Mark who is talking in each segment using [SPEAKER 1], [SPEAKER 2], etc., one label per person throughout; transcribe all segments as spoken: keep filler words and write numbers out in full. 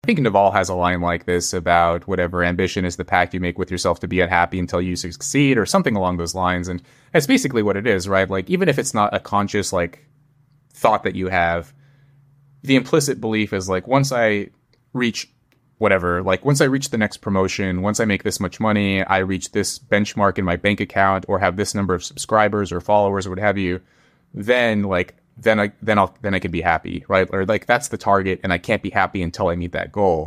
[SPEAKER 1] I think Naval has a line like this about whatever ambition is the pact you make with yourself to be unhappy until you succeed, or something along those lines. And that's basically what it is, right? Like, even if it's not a conscious, like, thought that you have, the implicit belief is like, once I reach whatever, like once I reach the next promotion, once I make this much money, I reach this benchmark in my bank account or have this number of subscribers or followers or what have you, then like, then I, then I'll, then I can be happy, right? Or like, that's the target and I can't be happy until I meet that goal.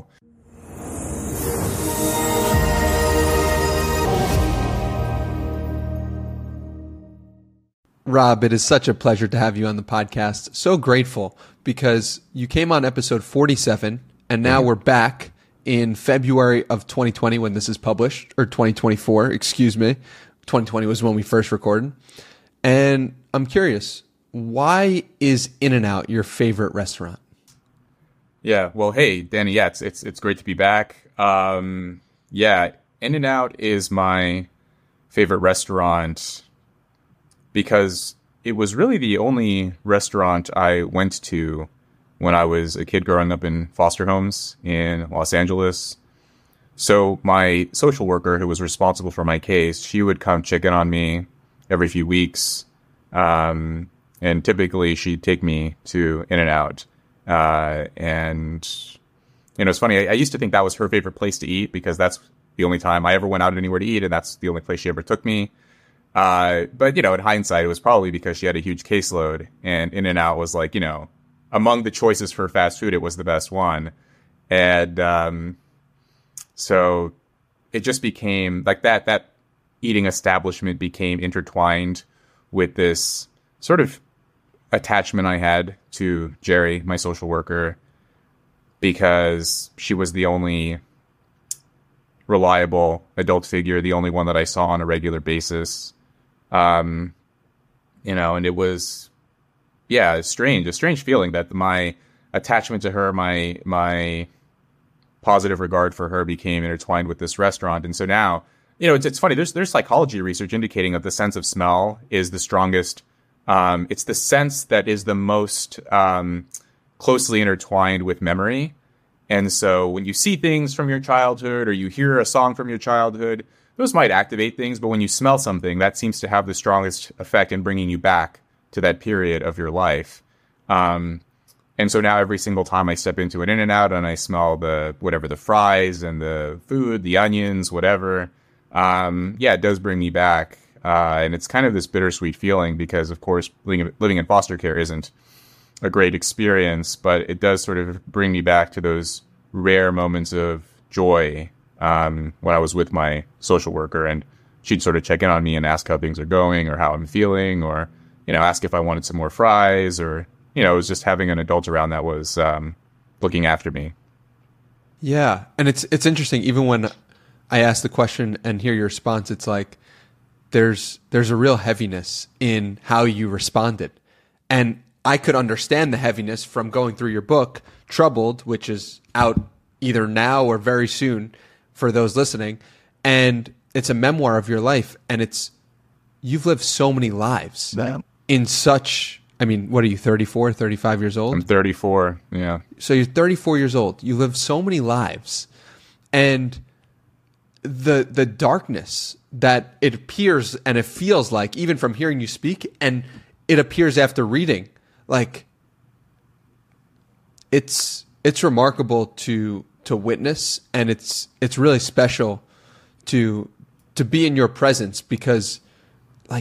[SPEAKER 2] Rob, it is such a pleasure to have you on the podcast. So grateful because you came on episode forty-seven and now mm-hmm. we're back in February of twenty twenty when this is published, or twenty twenty-four, excuse me. twenty twenty was when we first recorded. And I'm curious, why is In-N-Out your favorite restaurant?
[SPEAKER 1] Yeah, well, hey, Danny, yeah, it's it's, it's great to be back. Um, yeah, In-N-Out is my favorite restaurant because it was really the only restaurant I went to when I was a kid growing up in foster homes in Los Angeles. So my social worker who was responsible for my case, she would come check in on me every few weeks. Um, and typically she'd take me to In-N-Out. Uh, and, you know, it's funny. I, I used to think that was her favorite place to eat because that's the only time I ever went out anywhere to eat. And that's the only place she ever took me. Uh, but, you know, in hindsight, it was probably because she had a huge caseload and In-N-Out was like, you know, among the choices for fast food, it was the best one. And um, so it just became like that, that eating establishment became intertwined with this sort of attachment I had to Jerry, my social worker, because she was the only reliable adult figure, the only one that I saw on a regular basis. Um, you know, and it was, yeah, it's strange, a strange feeling that my attachment to her, my, my positive regard for her became intertwined with this restaurant. And so now, you know, it's, it's funny, there's, there's psychology research indicating that the sense of smell is the strongest. Um, it's the sense that is the most, um, closely intertwined with memory. And so when you see things from your childhood or you hear a song from your childhood, those might activate things. But when you smell something, that seems to have the strongest effect in bringing you back to that period of your life. Um, and so now every single time I step into an In-N-Out and I smell the, whatever, the fries and the food, the onions, whatever, um, yeah, it does bring me back. Uh, and it's kind of this bittersweet feeling because, of course, living, living in foster care isn't a great experience, but it does sort of bring me back to those rare moments of joy um, when I was with my social worker, and she'd sort of check in on me and ask how things are going or how I'm feeling, or, you know, ask if I wanted some more fries, or, you know, it was just having an adult around that was um, looking after me.
[SPEAKER 2] Yeah. And it's, it's interesting. Even when I ask the question and hear your response, it's like, there's, there's a real heaviness in how you responded. And I could understand the heaviness from going through your book, Troubled, which is out either now or very soon for those listening. And it's a memoir of your life. And it's, you've lived so many lives
[SPEAKER 3] yeah.
[SPEAKER 2] in such, I mean, what are you, thirty-four, thirty-five years old?
[SPEAKER 1] I'm thirty-four, yeah.
[SPEAKER 2] So you're thirty-four years old. You live so many lives. And the the darkness that it appears and it feels like, even from hearing you speak, and it appears after reading, like, it's it's remarkable to to witness, and it's it's really special to to be in your presence because, like,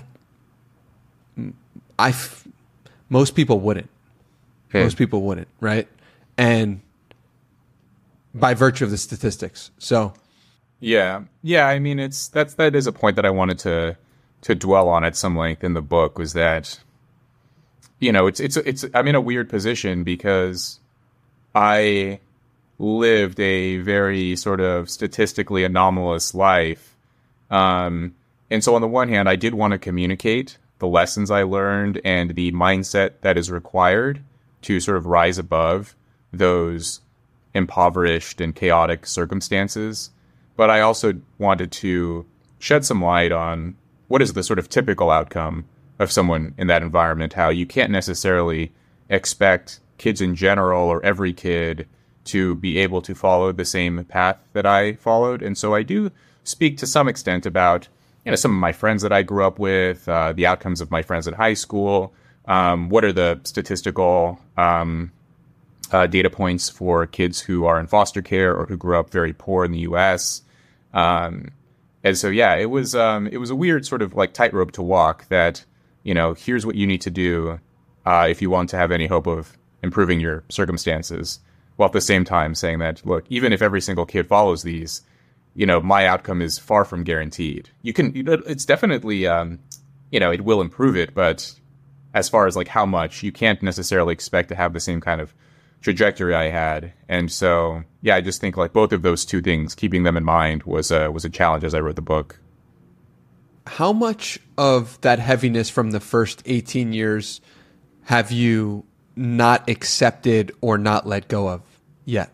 [SPEAKER 2] I most people wouldn't,
[SPEAKER 1] okay.
[SPEAKER 2] most people wouldn't, right? And by virtue of the statistics, so
[SPEAKER 1] yeah, yeah. I mean, it's that's that is a point that I wanted to to dwell on at some length in the book, was that, you know, it's it's it's I'm in a weird position because I lived a very sort of statistically anomalous life. Um, and so on the one hand, I did want to communicate the lessons I learned and the mindset that is required to sort of rise above those impoverished and chaotic circumstances. But I also wanted to shed some light on what is the sort of typical outcome of someone in that environment, how you can't necessarily expect kids in general or every kid to be able to follow the same path that I followed. And so I do speak to some extent about, you know, some of my friends that I grew up with, uh, the outcomes of my friends at high school. Um, what are the statistical um, uh, data points for kids who are in foster care or who grew up very poor in the U S? Um, and so, yeah, it was um, it was a weird sort of like tightrope to walk that, you know, here's what you need to do uh, if you want to have any hope of improving your circumstances, while at the same time saying that, look, even if every single kid follows these, you know, my outcome is far from guaranteed. You can, it's definitely, um, you know, it will improve it, but as far as like how much, you can't necessarily expect to have the same kind of trajectory I had. And so, yeah, I just think like both of those two things, keeping them in mind was a, was a challenge as I wrote the book.
[SPEAKER 2] How much of that heaviness from the first eighteen years have you not accepted or not let go of yet?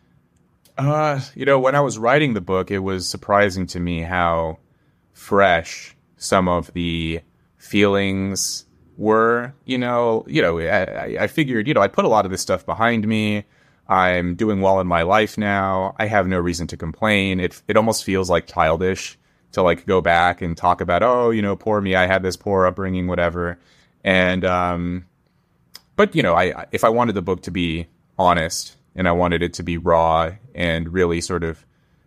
[SPEAKER 1] Uh, you know, when I was writing the book, it was surprising to me how fresh some of the feelings were. You know, you know, I, I figured, you know, I put a lot of this stuff behind me. I'm doing well in my life now. I have no reason to complain. It it almost feels like childish to like go back and talk about, oh, you know, poor me. I had this poor upbringing, whatever. And um, but you know, I if I wanted the book to be honest, and I wanted it to be raw and really sort of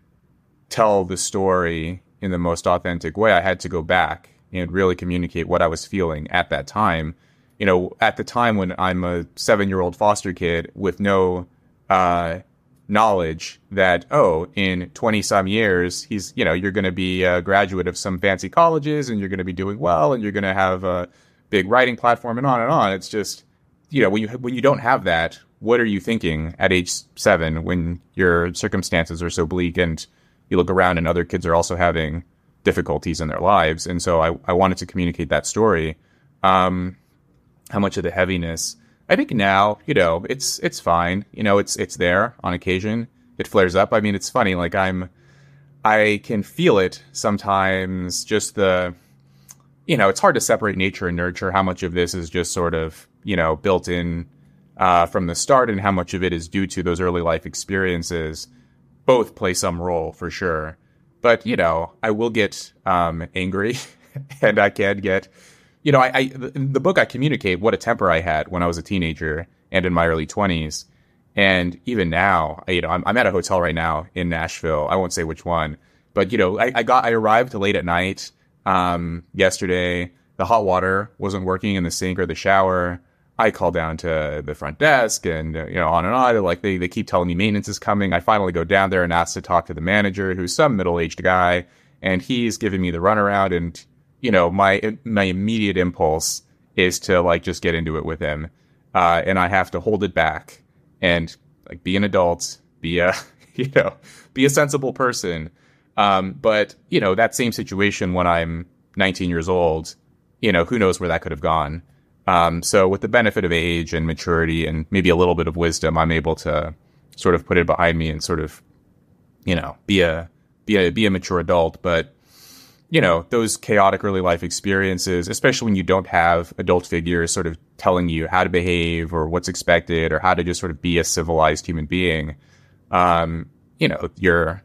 [SPEAKER 1] tell the story in the most authentic way, I had to go back and really communicate what I was feeling at that time. You know, at the time when I'm a seven-year-old foster kid with no uh, knowledge that, oh, in twenty-some years, he's, you know, you're going to be a graduate of some fancy colleges and you're going to be doing well and you're going to have a big writing platform and on and on. It's just, you know, when you when you don't have that, what are you thinking at age seven when your circumstances are so bleak and you look around and other kids are also having difficulties in their lives? And so I, I wanted to communicate that story. Um, how much of the heaviness, I think now, you know, it's it's fine. You know, it's it's there on occasion. It flares up. I mean, it's funny. Like I'm, I can feel it sometimes. Just the, you know, it's hard to separate nature and nurture. How much of this is just sort of, you know, built in Uh, from the start, and how much of it is due to those early life experiences. Both play some role for sure. But, you know, I will get um, angry and I can get, you know, I, I in the book I communicate what a temper I had when I was a teenager and in my early twenties. And even now, you know, I'm, I'm at a hotel right now in Nashville. I won't say which one, but, you know, I, I got, I arrived late at night um, yesterday. The hot water wasn't working in the sink or the shower. I call down to the front desk and, uh, you know, on and on. Like they, they keep telling me maintenance is coming. I finally go down there and ask to talk to the manager, who's some middle-aged guy. And he's giving me the runaround. And, you know, my, my immediate impulse is to like, just get into it with him. Uh, and I have to hold it back and like be an adult, be a, you know, be a sensible person. Um, but, you know, that same situation when I'm nineteen years old, you know, who knows where that could have gone. Um, so with the benefit of age and maturity and maybe a little bit of wisdom, I'm able to sort of put it behind me and sort of, you know, be a, be a, be a mature adult. But, you know, those chaotic early life experiences, especially when you don't have adult figures sort of telling you how to behave or what's expected or how to just sort of be a civilized human being, um, you know, your,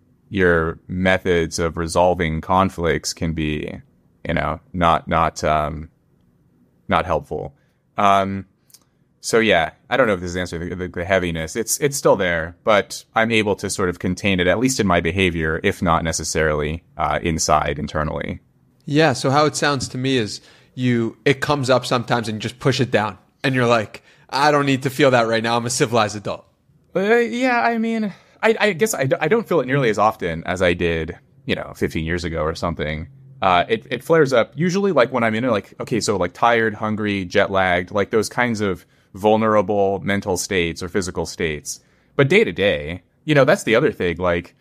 [SPEAKER 1] your methods of resolving conflicts can be, you know, not, not, um, not helpful. Um, so yeah, I don't know if this is answering the, the, the heaviness. It's it's still there, but I'm able to sort of contain it, at least in my behavior, if not necessarily uh, inside, internally.
[SPEAKER 2] Yeah, so how it sounds to me is you it comes up sometimes and you just push it down. And you're like, I don't need to feel that right now. I'm a civilized adult.
[SPEAKER 1] Uh, yeah, I mean, I, I guess I, I don't feel it nearly as often as I did, you know, fifteen years ago or something. Uh, it, it flares up usually like when I'm in it, like, okay, so like tired, hungry, jet lagged, like those kinds of vulnerable mental states or physical states. But day to day, you know, that's the other thing. Like,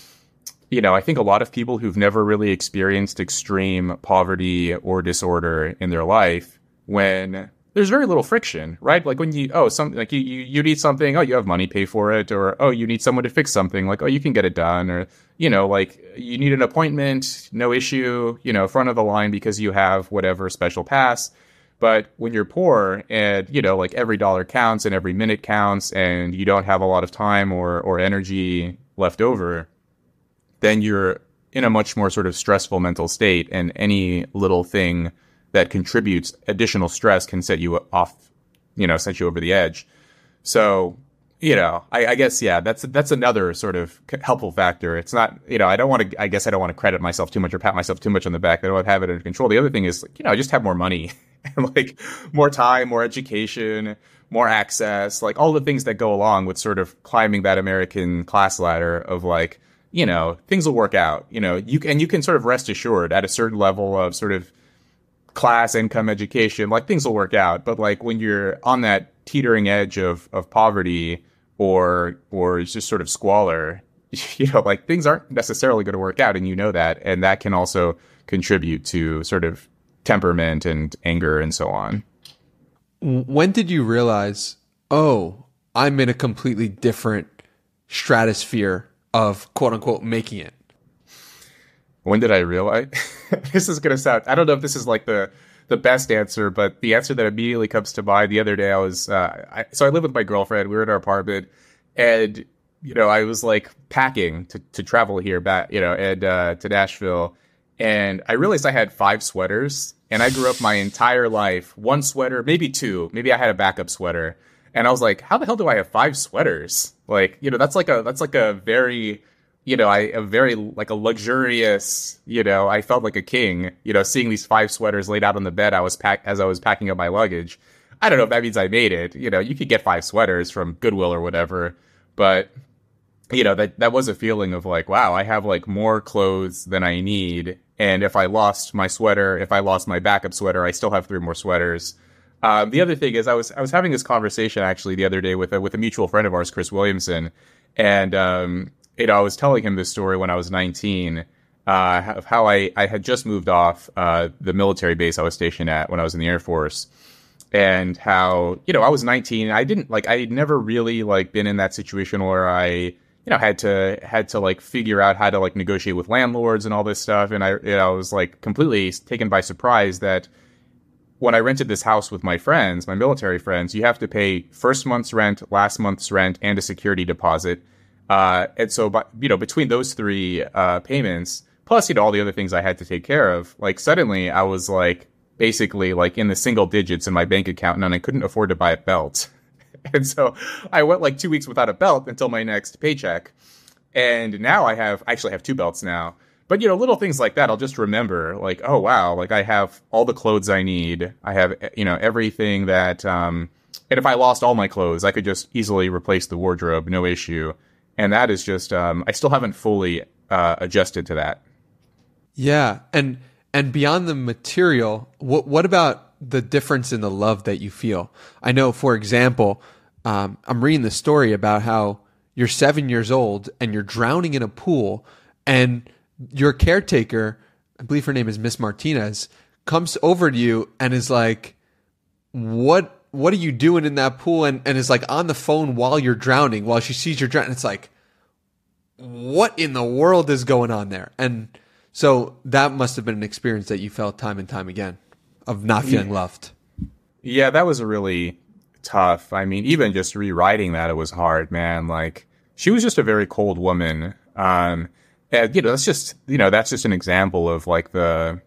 [SPEAKER 1] you know, I think a lot of people who've never really experienced extreme poverty or disorder in their life, when there's very little friction, right? Like when you, oh, something like you, you, you need something, oh, you have money, pay for it. Or, oh, you need someone to fix something, like, oh, you can get it done. Or, you know, like you need an appointment, no issue, you know, front of the line because you have whatever special pass. But when you're poor and, you know, like every dollar counts and every minute counts and you don't have a lot of time or, or energy left over, then you're in a much more sort of stressful mental state. And any little thing that contributes additional stress can set you off, you know, set you over the edge. So, you know, I, I guess, yeah, that's that's another sort of helpful factor. It's not, you know, I don't want to, I guess I don't want to credit myself too much or pat myself too much on the back. I don't have it under control. The other thing is, like, you know, I just have more money and like more time, more education, more access, like all the things that go along with sort of climbing that American class ladder of like, you know, things will work out, you know, you can, and you can sort of rest assured at a certain level of sort of class, income, education, like things will work out. But like when you're on that teetering edge of, of poverty or, or just sort of squalor, you know, like things aren't necessarily going to work out. And you know that, and that can also contribute to sort of temperament and anger and so on.
[SPEAKER 2] When did you realize, oh, I'm in a completely different stratosphere of quote unquote making it?
[SPEAKER 1] When did I realize? This is going to sound, I don't know if this is like the, the best answer, but the answer that immediately comes to mind the other day, I was, uh, I, so I live with my girlfriend. We were in our apartment and, you know, I was like packing to, to travel here back, you know, and, uh, to Nashville. And I realized I had five sweaters and I grew up my entire life, one sweater, maybe two, maybe I had a backup sweater. And I was like, how the hell do I have five sweaters? Like, you know, that's like a, that's like a very, you know, I, a very like a luxurious, you know, I felt like a king, you know, seeing these five sweaters laid out on the bed. I was pack as I was packing up my luggage. I don't know if that means I made it. You know, you could get five sweaters from Goodwill or whatever, but you know, that, that was a feeling of like, wow, I have like more clothes than I need. And if I lost my sweater, if I lost my backup sweater, I still have three more sweaters. Um, the other thing is I was, I was having this conversation actually the other day with a, with a mutual friend of ours, Chris Williamson. And, um, you know, I was telling him this story when I was nineteen, uh, of how I, I had just moved off, uh, the military base I was stationed at when I was in the Air Force. And how, you know, I was nineteen. I didn't like, I had never really like been in that situation where I, you know, had to, had to like figure out how to like negotiate with landlords and all this stuff. And I, you know, I was like completely taken by surprise that when I rented this house with my friends, my military friends, you have to pay first month's rent, last month's rent, and a security deposit. Uh, and so, but, you know, between those three, uh, payments, plus, you know, all the other things I had to take care of, like suddenly I was like, basically like in the single digits in my bank account and I couldn't afford to buy a belt. And so I went like two weeks without a belt until my next paycheck. And now I have, I actually have two belts now, but you know, little things like that, I'll just remember like, oh wow, like I have all the clothes I need. I have, you know, everything that, um, and if I lost all my clothes, I could just easily replace the wardrobe, no issue. And that is just, um, I still haven't fully uh, adjusted to that.
[SPEAKER 2] Yeah. And and beyond the material, what what about the difference in the love that you feel? I know, for example, um, I'm reading the story about how you're seven years old and you're drowning in a pool and your caretaker, I believe her name is Miss Martinez, comes over to you and is like, what what are you doing in that pool? And, and is like on the phone while you're drowning, while she sees you're drowning. It's like, what in the world is going on there? And so that must have been an experience that you felt time and time again of not feeling
[SPEAKER 1] yeah.
[SPEAKER 2] loved.
[SPEAKER 1] Yeah, that was really tough. I mean, even just rewriting that, it was hard, man. Like, she was just a very cold woman. Um, and, you know, that's just, you know, that's just an example of like the,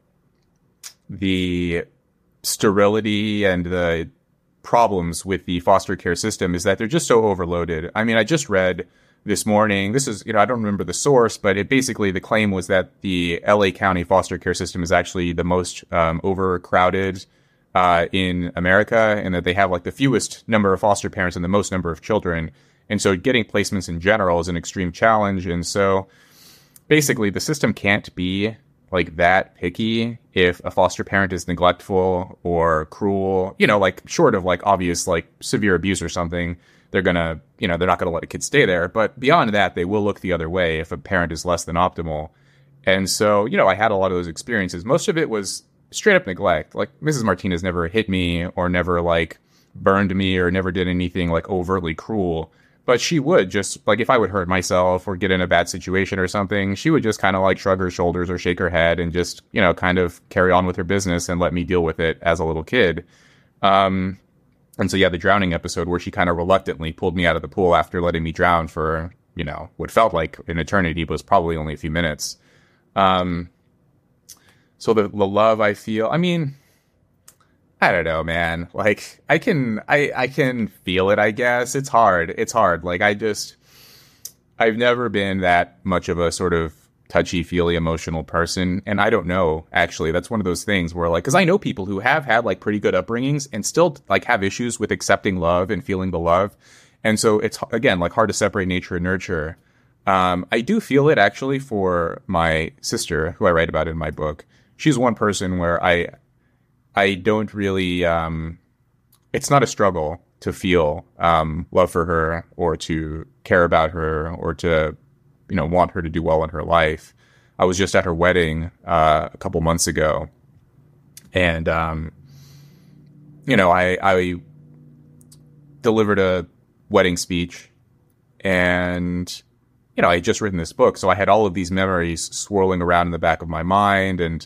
[SPEAKER 1] the sterility and the problems with the foster care system is that they're just so overloaded. I mean, I just read this morning, this is, you know, I don't remember the source, but it basically, the claim was that the L A County foster care system is actually the most um, overcrowded uh, in America, and that they have like the fewest number of foster parents and the most number of children. And so getting placements in general is an extreme challenge. And so basically the system can't be like that picky if a foster parent is neglectful or cruel, you know, like short of like obvious, like severe abuse or something, they're going to, you know, they're not going to let a kid stay there. But beyond that, they will look the other way if a parent is less than optimal. And so, you know, I had a lot of those experiences. Most of it was straight up neglect. Like Missus Martinez never hit me or never like burned me or never did anything like overtly cruel. but she would just, like, if I would hurt myself or get in a bad situation or something, she would just kind of like shrug her shoulders or shake her head and just, you know, kind of carry on with her business and let me deal with it as a little kid. Um, and so, yeah, the drowning episode where she kind of reluctantly pulled me out of the pool after letting me drown for, you know, what felt like an eternity, but was probably only a few minutes. Um, so the, the love I feel, I mean, I don't know, man. Like, I can, I, I can feel it, I guess. It's hard. It's hard. Like, I just, I've never been that much of a sort of touchy-feely emotional person. And I don't know, actually. That's one of those things where, like, because I know people who have had, like, pretty good upbringings and still, like, have issues with accepting love and feeling the love. And so it's, again, like, hard to separate nature and nurture. Um, I do feel it, actually, for my sister, who I write about in my book. She's one person where I... I don't really, um, it's not a struggle to feel um, love for her or to care about her or to, you know, want her to do well in her life. I was just at her wedding uh, a couple months ago. And, um, you know, I, I delivered a wedding speech and, you know, I had just written this book. So I had all of these memories swirling around in the back of my mind. And,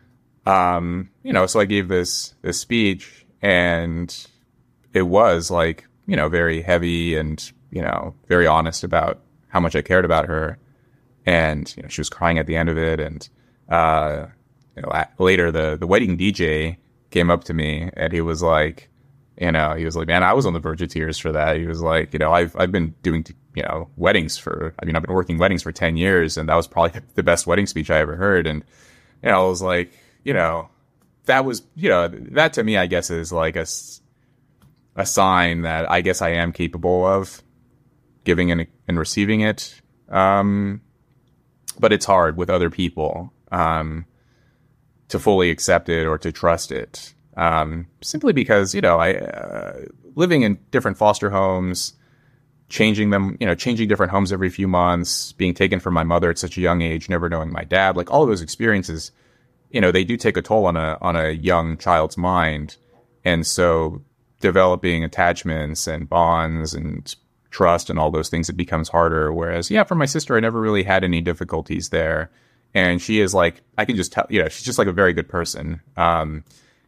[SPEAKER 1] Um, you know, so I gave this, this speech and it was like, you know, very heavy and, you know, very honest about how much I cared about her. And, you know, she was crying at the end of it. And, uh, you know, later the, the wedding D J came up to me and he was like, you know, he was like, man, I was on the verge of tears for that. He was like, you know, I've, I've been doing, you know, weddings for, I mean, I've been working weddings for ten years and that was probably the best wedding speech I ever heard. And, you know, I was like, you know, that was, you know, that to me, I guess, is like a, a sign that I guess I am capable of giving and, and receiving it. Um, but it's hard with other people um, to fully accept it or to trust it. Um, simply because, you know, I uh, living in different foster homes, changing them, you know, changing different homes every few months, being taken from my mother at such a young age, never knowing my dad, like all of those experiences, you know, they do take a toll on a on a young child's mind. And so developing attachments and bonds and trust and all those things, it becomes harder. Whereas, yeah, for my sister, I never really had any difficulties there. And she is like, I can just tell, you know, she's just like a very good person. Um,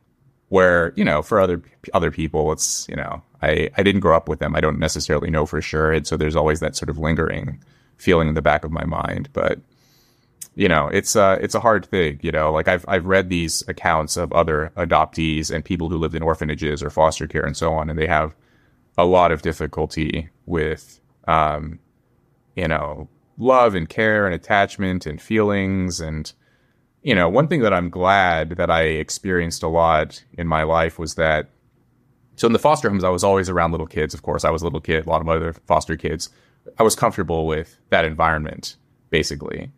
[SPEAKER 1] where, you know, for other other people, it's, you know, I, I didn't grow up with them. I don't necessarily know for sure. And so there's always that sort of lingering feeling in the back of my mind. But you know, it's uh, it's a hard thing, you know, like I've I've read these accounts of other adoptees and people who lived in orphanages or foster care and so on, and they have a lot of difficulty with, um, you know, love and care and attachment and feelings. And, you know, one thing that I'm glad that I experienced a lot in my life was that, so in the foster homes, I was always around little kids. Of course, I was a little kid, a lot of other foster kids. I was comfortable with that environment, basically.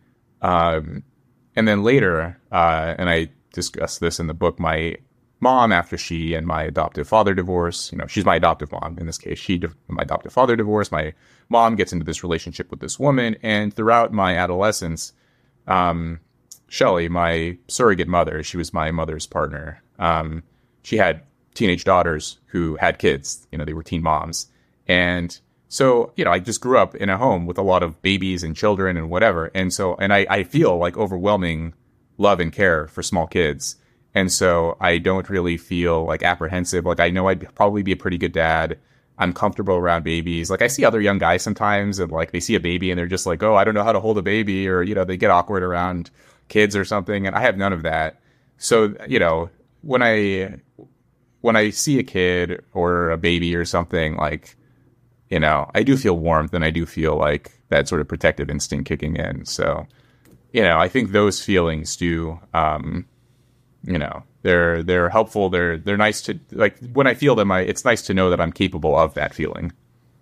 [SPEAKER 1] Um, and then later, uh, and I discuss this in the book, my mom, after she and my adoptive father divorce, you know, she's my adoptive mom in this case, she, my adoptive father divorced, my mom gets into this relationship with this woman. And throughout my adolescence, um, Shelly, my surrogate mother, she was my mother's partner. Um, she had teenage daughters who had kids, you know, they were teen moms. And so, you know, I just grew up in a home with a lot of babies and children and whatever. And so, and I, I feel like overwhelming love and care for small kids. And so I don't really feel like apprehensive. Like I know I'd probably be a pretty good dad. I'm comfortable around babies. Like I see other young guys sometimes and like they see a baby and they're just like, oh, I don't know how to hold a baby, or, you know, they get awkward around kids or something. And I have none of that. So, you know, when I, when I see a kid or a baby or something, like, you know, I do feel warmth and I do feel like that sort of protective instinct kicking in. So, you know, I think those feelings do, um, you know, they're, they're helpful. They're, they're nice to, like, when I feel them, I, it's nice to know that I'm capable of that feeling.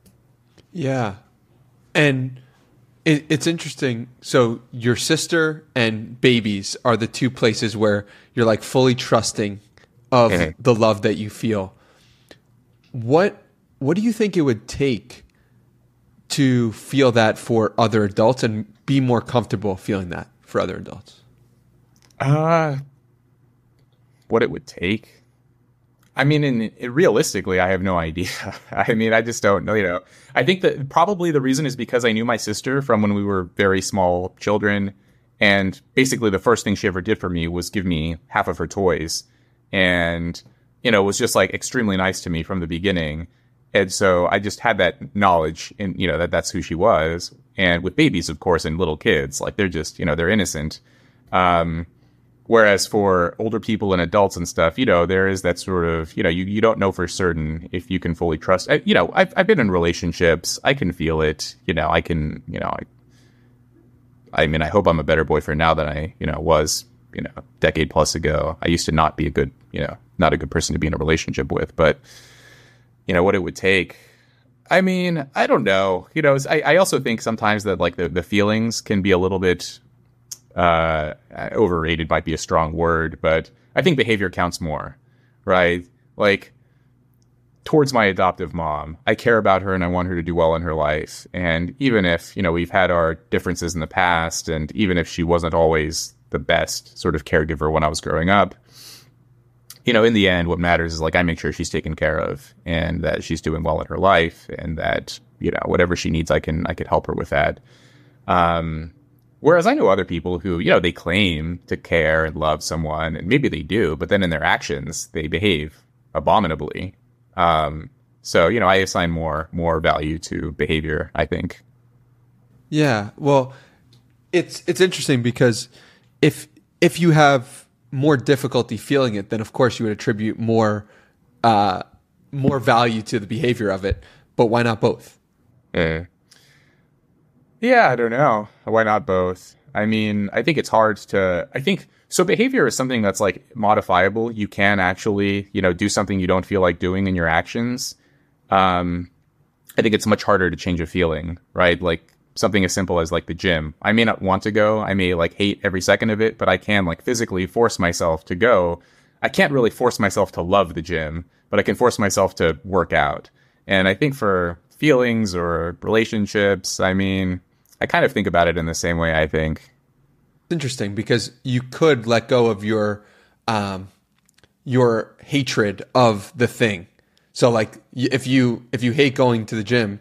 [SPEAKER 2] Yeah. And it, it's interesting. So your sister and babies are the two places where you're like fully trusting of mm-hmm. the love that you feel. What, What do you think it would take to feel that for other adults and be more comfortable feeling that for other adults?
[SPEAKER 1] Uh, what it would take? I mean, in, in realistically, I have no idea. I mean, I just don't know. You know, I think that probably the reason is because I knew my sister from when we were very small children, and basically the first thing she ever did for me was give me half of her toys, and you know, was just like extremely nice to me from the beginning. And so I just had that knowledge, and you know, that that's who she was. And with babies, of course, and little kids, like they're just, you know, they're innocent. Um, Whereas for older people and adults and stuff, you know, there is that sort of, you know, you, you don't know for certain if you can fully trust. I, you know, I've I've been in relationships. I can feel it. You know, I can, you know, I, I mean, I hope I'm a better boyfriend now than I, you know, was, you know, a decade plus ago. I used to not be a good, you know, not a good person to be in a relationship with. But, you know, what it would take. I mean, I don't know. You know, I, I also think sometimes that like the, the feelings can be a little bit uh overrated might be a strong word, but I think behavior counts more, right? Like towards my adoptive mom, I care about her and I want her to do well in her life. And even if, you know, we've had our differences in the past, and even if she wasn't always the best sort of caregiver when I was growing up, you know, in the end, what matters is like I make sure she's taken care of and that she's doing well in her life, and that, you know, whatever she needs, I can I can help her with that. Um Whereas I know other people who, you know, they claim to care and love someone, and maybe they do, but then in their actions, they behave abominably. Um, so, you know, I assign more more value to behavior, I think.
[SPEAKER 2] Yeah, well, it's it's interesting because if if you have more difficulty feeling it, then of course you would attribute more uh, more value to the behavior of it. But why not both?
[SPEAKER 1] Yeah. Yeah, I don't know. Why not both? I mean, I think it's hard to, I think, so behavior is something that's like modifiable. You can actually, you know, do something you don't feel like doing in your actions. Um, I think it's much harder to change a feeling, right? Like something as simple as like the gym. I may not want to go. I may like hate every second of it, but I can like physically force myself to go. I can't really force myself to love the gym, but I can force myself to work out. And I think for feelings or relationships, I mean, I kind of think about it in the same way, I think.
[SPEAKER 2] Interesting, because you could let go of your um, your hatred of the thing. So, like, if you if you hate going to the gym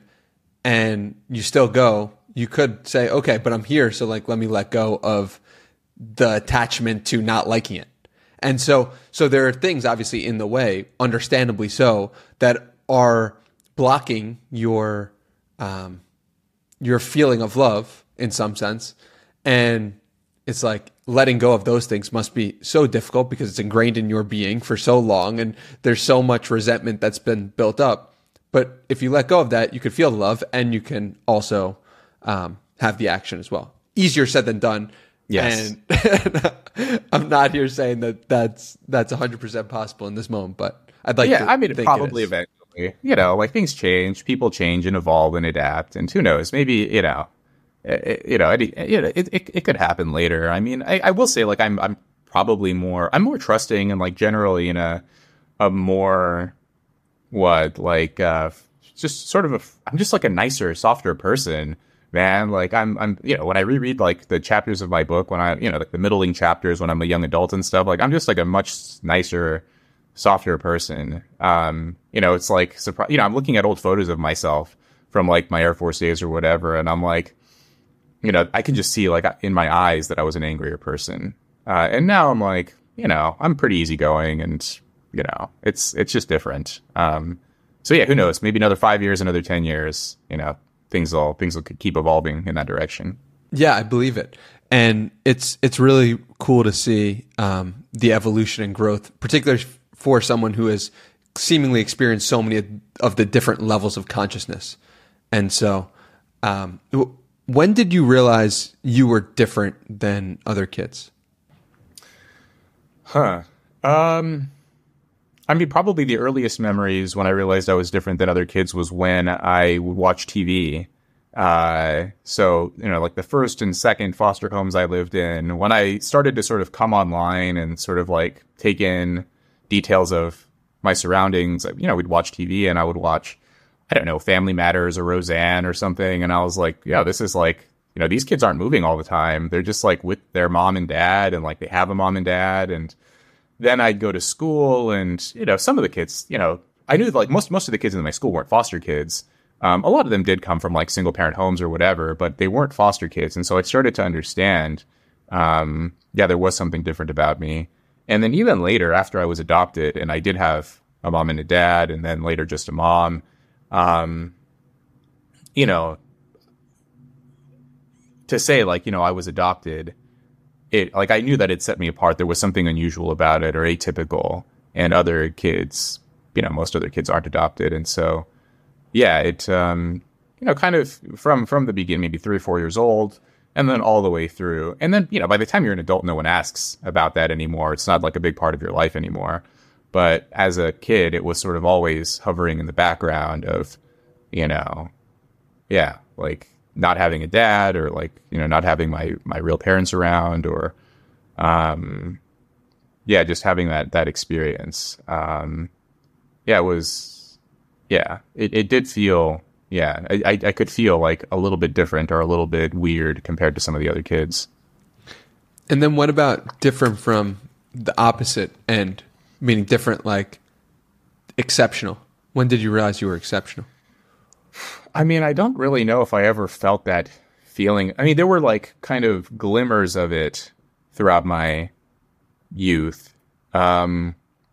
[SPEAKER 2] and you still go, you could say, okay, but I'm here, so like, let me let go of the attachment to not liking it. And so, so there are things obviously in the way, understandably so, that are blocking your um, your feeling of love in some sense. And it's like letting go of those things must be so difficult because it's ingrained in your being for so long. And there's so much resentment that's been built up. But if you let go of that, you can feel the love, and you can also um, have the action as well. Easier said than done.
[SPEAKER 1] Yes.
[SPEAKER 2] And I'm not here saying that that's, that's one hundred percent possible in this moment, but I'd like
[SPEAKER 1] yeah,
[SPEAKER 2] to
[SPEAKER 1] I mean,
[SPEAKER 2] think
[SPEAKER 1] probably
[SPEAKER 2] it is.
[SPEAKER 1] eventually. You know, like things change, people change and evolve and adapt, and who knows? Maybe you know, it, you know, it, it, it, it could happen later. I mean, I, I will say, like, I'm I'm probably more I'm more trusting and like generally in a a more what like uh just sort of a I'm just like a nicer, softer person, man. Like I'm I'm you know when I reread like the chapters of my book, when I you know like the middling chapters when I'm a young adult and stuff, like I'm just like a much nicer, softer person. Um, you know, it's like, surprise, you know, I'm looking at old photos of myself from like my Air Force days or whatever. And I'm like, you know, I can just see like in my eyes that I was an angrier person. Uh, and now I'm like, you know, I'm pretty easygoing, and, you know, it's, it's just different. Um, so yeah, who knows, maybe another five years, another ten years, you know, things will, things will keep evolving in that direction.
[SPEAKER 2] Yeah, I believe it. And it's, it's really cool to see um, the evolution and growth, particularly for someone who has seemingly experienced so many of the different levels of consciousness. And so, um, when did you realize you were different than other kids?
[SPEAKER 1] Huh. Um, I mean, probably the earliest memories when I realized I was different than other kids was when I would watch T V. Uh, so, you know, like the first and second foster homes I lived in, when I started to sort of come online and sort of like take in details of my surroundings, you know, we'd watch T V and I would watch, I don't know, Family Matters or Roseanne or something. And I was like, yeah, this is like, you know, these kids aren't moving all the time. They're just like with their mom and dad, and like they have a mom and dad. And then I'd go to school, and, you know, some of the kids, you know, I knew like most, most of the kids in my school weren't foster kids. Um, a lot of them did come from like single parent homes or whatever, but they weren't foster kids. And so I started to understand, um, yeah, there was something different about me. And then even later, after I was adopted, and I did have a mom and a dad, and then later just a mom, um, you know, to say like, you know, I was adopted, it like I knew that it set me apart. There was something unusual about it or atypical, and other kids, you know, most other kids aren't adopted. And so, yeah, it, um, you know, kind of from, from the beginning, maybe three or four years old, and then all the way through. And then, you know, by the time you're an adult, no one asks about that anymore. It's not like a big part of your life anymore. But as a kid, it was sort of always hovering in the background of, you know, yeah, like not having a dad, or like, you know, not having my, my real parents around, or, um, yeah, just having that, that experience. Um, yeah, it was, yeah, it, it did feel, yeah, I, I could feel like a little bit different or a little bit weird compared to some of the other kids.
[SPEAKER 2] And then what about different from the opposite end, meaning different, like exceptional? When did you realize you were exceptional?
[SPEAKER 1] I mean, I don't really know if I ever felt that feeling. I mean, there were like kind of glimmers of it throughout my youth. Um,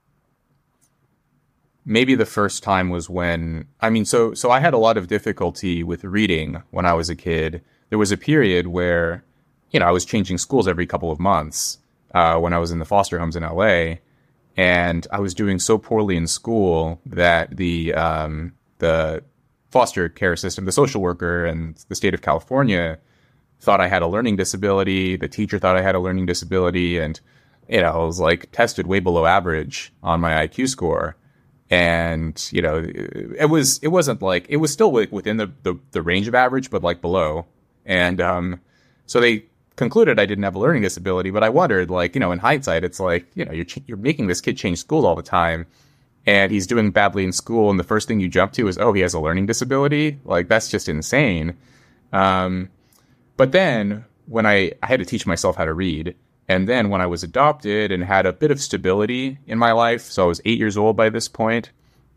[SPEAKER 1] maybe the first time was when, I mean, so, so I had a lot of difficulty with reading when I was a kid. There was a period where, you know, I was changing schools every couple of months, uh, when I was in the foster homes in L A, and I was doing so poorly in school that the, um, the foster care system, the social worker and the state of California thought I had a learning disability. The teacher thought I had a learning disability, and, you know, I was like tested way below average on my I Q score. And, you know, it was, it wasn't like, it was still within the, the, the range of average, but like below. And, um, so they concluded I didn't have a learning disability, but I wondered, like, you know, in hindsight, it's like, you know, you're, ch- you're making this kid change schools all the time, and he's doing badly in school, and the first thing you jump to is, oh, he has a learning disability. Like, that's just insane. Um, but then when I, I had to teach myself how to read, and then when I was adopted and had a bit of stability in my life, so I was eight years old by this point,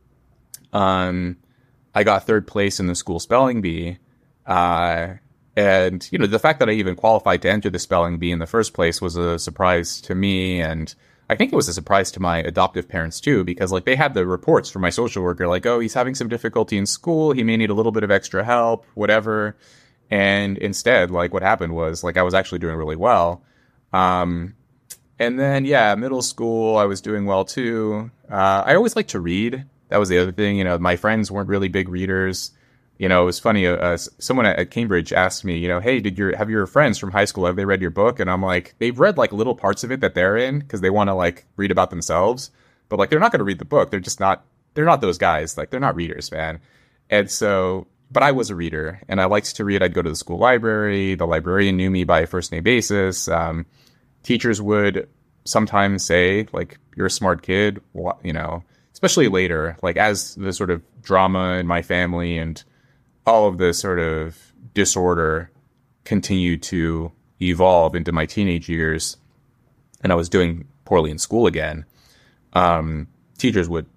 [SPEAKER 1] um, I got third place in the school spelling bee. Uh, and, you know, the fact that I even qualified to enter the spelling bee in the first place was a surprise to me. And I think it was a surprise to my adoptive parents, too, because, like, they had the reports from my social worker, like, oh, he's having some difficulty in school. He may need a little bit of extra help, whatever. And instead, like, what happened was, like, I was actually doing really well. Um, and then, yeah, middle school, I was doing well too. Uh, I always liked to read. That was the other thing. You know, my friends weren't really big readers. You know, it was funny. Uh, someone at, at Cambridge asked me, you know, hey, did your, have your friends from high school, have they read your book? And I'm like, they've read like little parts of it that they're in because they want to like read about themselves, but like, they're not going to read the book. They're just not, they're not those guys. Like, they're not readers, man. And so, but I was a reader, and I liked to read. I'd go to the school library. The librarian knew me by a first name basis. Um, teachers would sometimes say, like, you're a smart kid, you know, especially later, like as the sort of drama in my family and all of the sort of disorder continued to evolve into my teenage years, and I was doing poorly in school again. Um, teachers would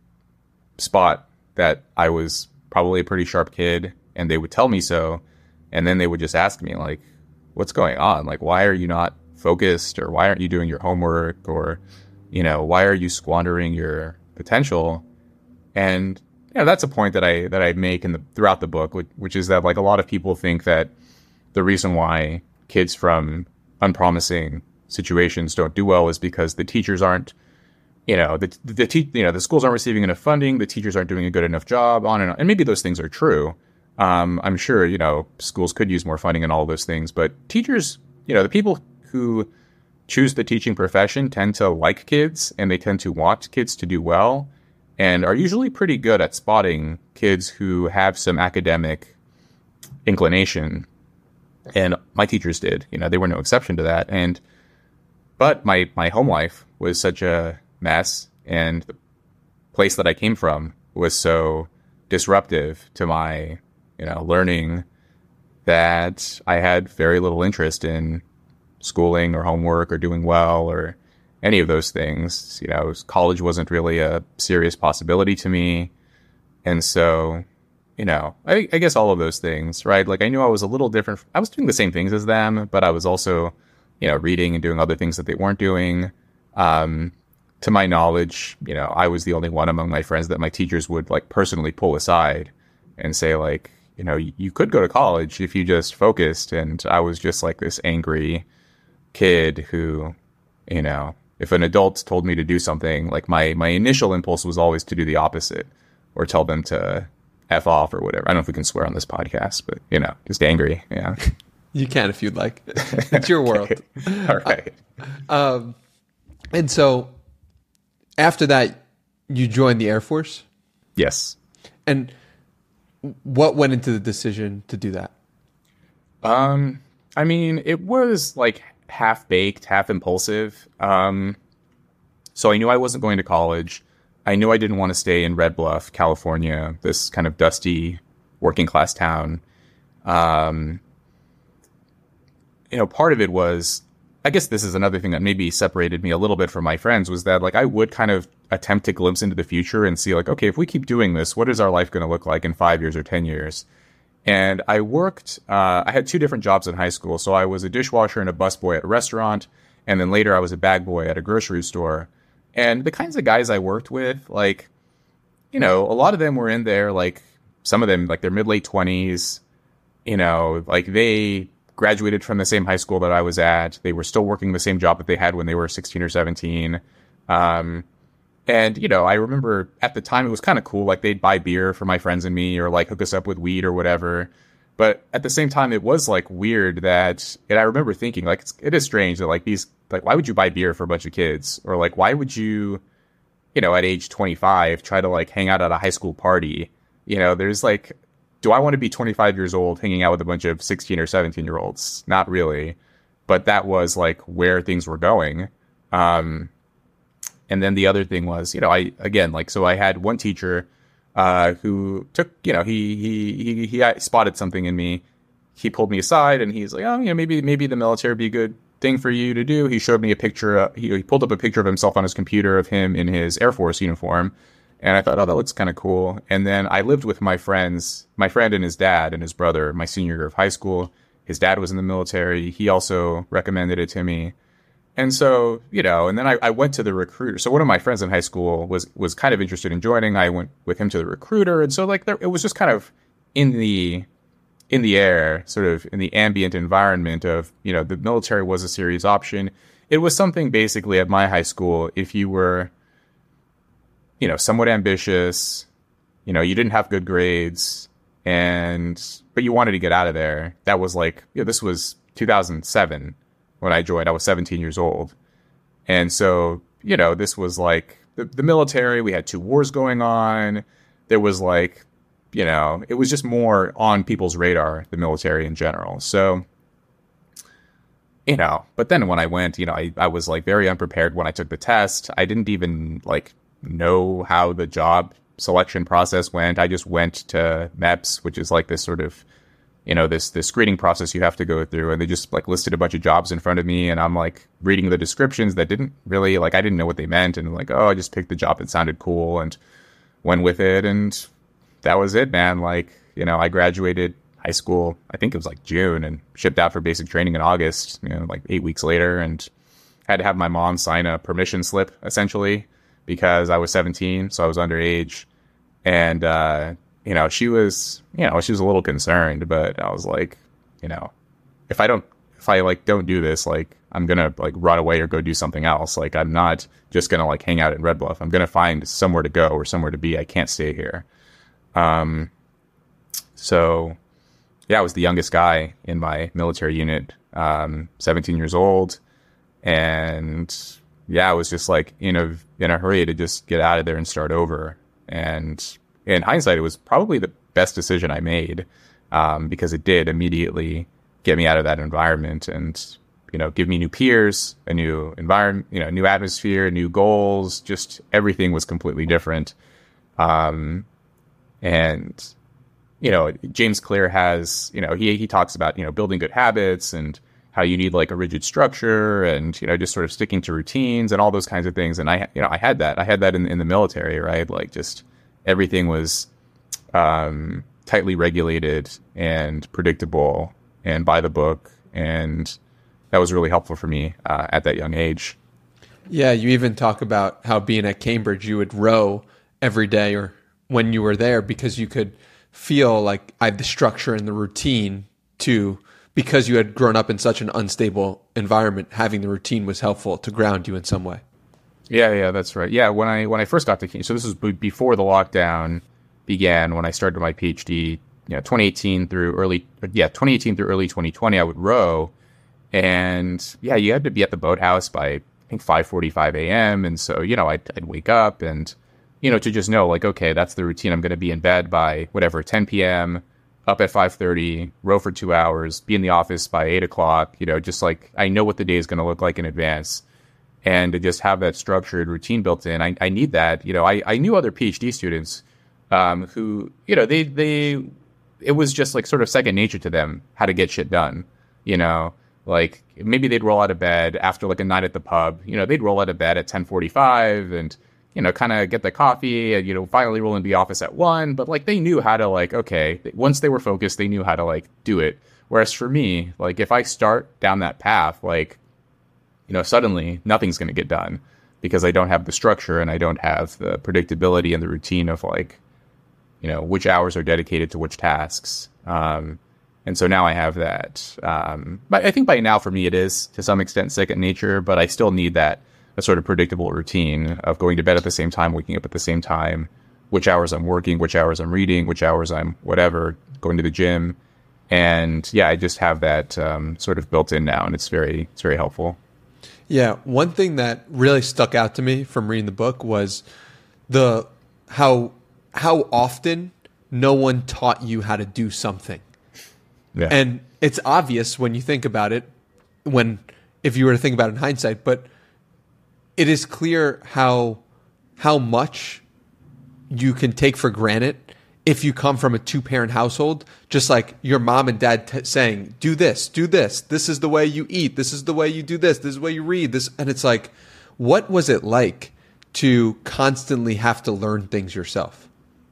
[SPEAKER 1] spot that I was probably a pretty sharp kid, and they would tell me so. And then they would just ask me, like, what's going on? Like, why are you not focused, or why aren't you doing your homework, or, you know, why are you squandering your potential? And, you know, that's a point that I, that I make in the, throughout the book, which, which is that, like, a lot of people think that the reason why kids from unpromising situations don't do well is because the teachers aren't, you know, the, the, te- you know, the schools aren't receiving enough funding, the teachers aren't doing a good enough job, on and on. And maybe those things are true. Um, I'm sure, you know, schools could use more funding and all of those things, but teachers, you know, the people who choose the teaching profession tend to like kids, and they tend to want kids to do well, and are usually pretty good at spotting kids who have some academic inclination. And my teachers did, you know, they were no exception to that. And, but my, my home life was such a mess, and the place that I came from was so disruptive to my, you know, learning, that I had very little interest in schooling or homework or doing well, or any of those things. You know, college wasn't really a serious possibility to me. And so, you know, I, I guess all of those things, right? Like I knew I was a little different. I was doing the same things as them, but I was also, you know, reading and doing other things that they weren't doing. Um, to my knowledge, you know, I was the only one among my friends that my teachers would like personally pull aside and say like, you know, you could go to college if you just focused. And I was just like this angry kid who, you know, if an adult told me to do something, like my, my initial impulse was always to do the opposite or tell them to F off or whatever. I don't know if we can swear on this podcast, but, you know, just angry. Yeah.
[SPEAKER 2] You can if you'd like. It's your world.
[SPEAKER 1] All right.
[SPEAKER 2] Um, and so after that, you joined the Air Force?
[SPEAKER 1] Yes.
[SPEAKER 2] And what went into the decision to do that?
[SPEAKER 1] Um, I mean, it was like half baked, half impulsive. Um, so I knew I wasn't going to college. I knew I didn't want to stay in Red Bluff, California, this kind of dusty working class town. Um, you know, part of it was, I guess this is another thing that maybe separated me a little bit from my friends, was that like I would kind of attempt to glimpse into the future and see like, okay, if we keep doing this, what is our life going to look like in five years or ten years? And I worked, uh, I had two different jobs in high school. So I was a dishwasher and a busboy at a restaurant. And then later I was a bag boy at a grocery store. And the kinds of guys I worked with, like, you know, a lot of them were in there, like some of them, like their mid late twenties, you know, like they graduated from the same high school that I was at. They were still working the same job that they had when they were sixteen or seventeen. Um, and, you know, I remember at the time it was kind of cool. Like they'd buy beer for my friends and me or like hook us up with weed or whatever. But at the same time, it was like weird that, and I remember thinking like, it's, it is strange that like these, like, why would you buy beer for a bunch of kids? Or like, why would you, you know, at age twenty-five, try to like hang out at a high school party? You know, there's like, do I want to be twenty-five years old hanging out with a bunch of sixteen or seventeen year olds? Not really. But that was like where things were going. Um, and then the other thing was, you know, I, again, like, so I had one teacher, uh, who took, you know, he, he, he, he spotted something in me. He pulled me aside and he's like, oh, you know, maybe, maybe the military would be a good thing for you to do. He showed me a picture. Uh, he, he pulled up a picture of himself on his computer of him in his Air Force uniform. And I thought, oh, that looks kind of cool. And then I lived with my friends, my friend and his dad and his brother, my senior year of high school. His dad was in the military. He also recommended it to me. And so, you know, and then I, I went to the recruiter. So one of my friends in high school was, was kind of interested in joining. I went with him to the recruiter. And so like there, it was just kind of in the, in the air, sort of in the ambient environment of, you know, the military was a serious option. It was something basically at my high school, if you were, you know, somewhat ambitious, you know, you didn't have good grades and, but you wanted to get out of there. That was like, you know, this was two thousand seven when I joined. I was seventeen years old. And so, you know, this was like the, the military, we had two wars going on. There was like, you know, it was just more on people's radar, the military in general. So, you know, but then when I went, you know, I, I was like very unprepared when I took the test. I didn't even like know how the job selection process went. I just went to M E P S, which is like this sort of, you know, this, this screening process you have to go through. And they just like listed a bunch of jobs in front of me. And I'm like reading the descriptions that didn't really, like, I didn't know what they meant. And like, oh, I just picked the job that sounded cool and went with it. And that was it, man. Like, you know, I graduated high school, I think it was like June, and shipped out for basic training in August, you know, like eight weeks later, and had to have my mom sign a permission slip essentially because I was seventeen. So I was underage. And, uh, you know, she was, you know, she was a little concerned, but I was like, you know, if I don't, if I like don't do this, like I'm going to like run away or go do something else. Like I'm not just going to like hang out in Red Bluff. I'm going to find somewhere to go or somewhere to be. I can't stay here. Um, so yeah, I was the youngest guy in my military unit, um, seventeen years old. And yeah, I was just like in a, in a hurry to just get out of there and start over. And in hindsight, it was probably the best decision I made, um, because it did immediately get me out of that environment and, you know, give me new peers, a new environment, you know, new atmosphere, new goals, just everything was completely different. Um, and, you know, James Clear has, you know, he, he talks about, you know, building good habits and, how you need like a rigid structure and, you know, just sort of sticking to routines and all those kinds of things. And I, you know, I had that, I had that in, in the military, right? Like just everything was, um, tightly regulated and predictable and by the book. And that was really helpful for me, uh, at that young age.
[SPEAKER 2] Yeah. You even talk about how being at Cambridge, you would row every day or when you were there because you could feel like I had the structure and the routine to, because you had grown up in such an unstable environment, having the routine was helpful to ground you in some way.
[SPEAKER 1] Yeah, yeah, that's right. Yeah, when I when I first got to Cambridge, so this was b- before the lockdown began. When I started my PhD, you know, twenty eighteen through early, yeah, twenty eighteen through early twenty twenty, I would row, and yeah, you had to be at the boathouse by I think five forty-five a.m. And so you know, I'd, I'd wake up and you know to just know like, okay, that's the routine. I'm going to be in bed by whatever ten p.m. Up at five thirty, row for two hours, be in the office by eight o'clock. You know, just like I know what the day is going to look like in advance. And to just have that structured routine built in, I, I need that. You know, I, I knew other PhD students um, who, you know, they, they, it was just like sort of second nature to them how to get shit done. You know, like maybe they'd roll out of bed after like a night at the pub. You know, they'd roll out of bed at ten forty-five and, you know, kind of get the coffee and, you know, finally roll into the office at one. But like they knew how to like, okay, once they were focused, they knew how to like do it. Whereas for me, like if I start down that path, like, you know, suddenly nothing's going to get done because I don't have the structure and I don't have the predictability and the routine of like, you know, which hours are dedicated to which tasks. Um, and so now I have that. Um, but I think by now for me, it is to some extent second nature, but I still need that a sort of predictable routine of going to bed at the same time, waking up at the same time, which hours I'm working, which hours I'm reading, which hours I'm whatever, going to the gym. And yeah, I just have that um, sort of built in now and it's very, it's very helpful.
[SPEAKER 2] Yeah, one thing that really stuck out to me from reading the book was the how how often no one taught you how to do something.
[SPEAKER 1] Yeah.
[SPEAKER 2] And it's obvious when you think about it, when if you were to think about it in hindsight, but it is clear how how much you can take for granted if you come from a two-parent household, just like your mom and dad t- saying, do this, do this, this is the way you eat, this is the way you do this, this is the way you read, this, and it's like, what was it like to constantly have to learn things yourself?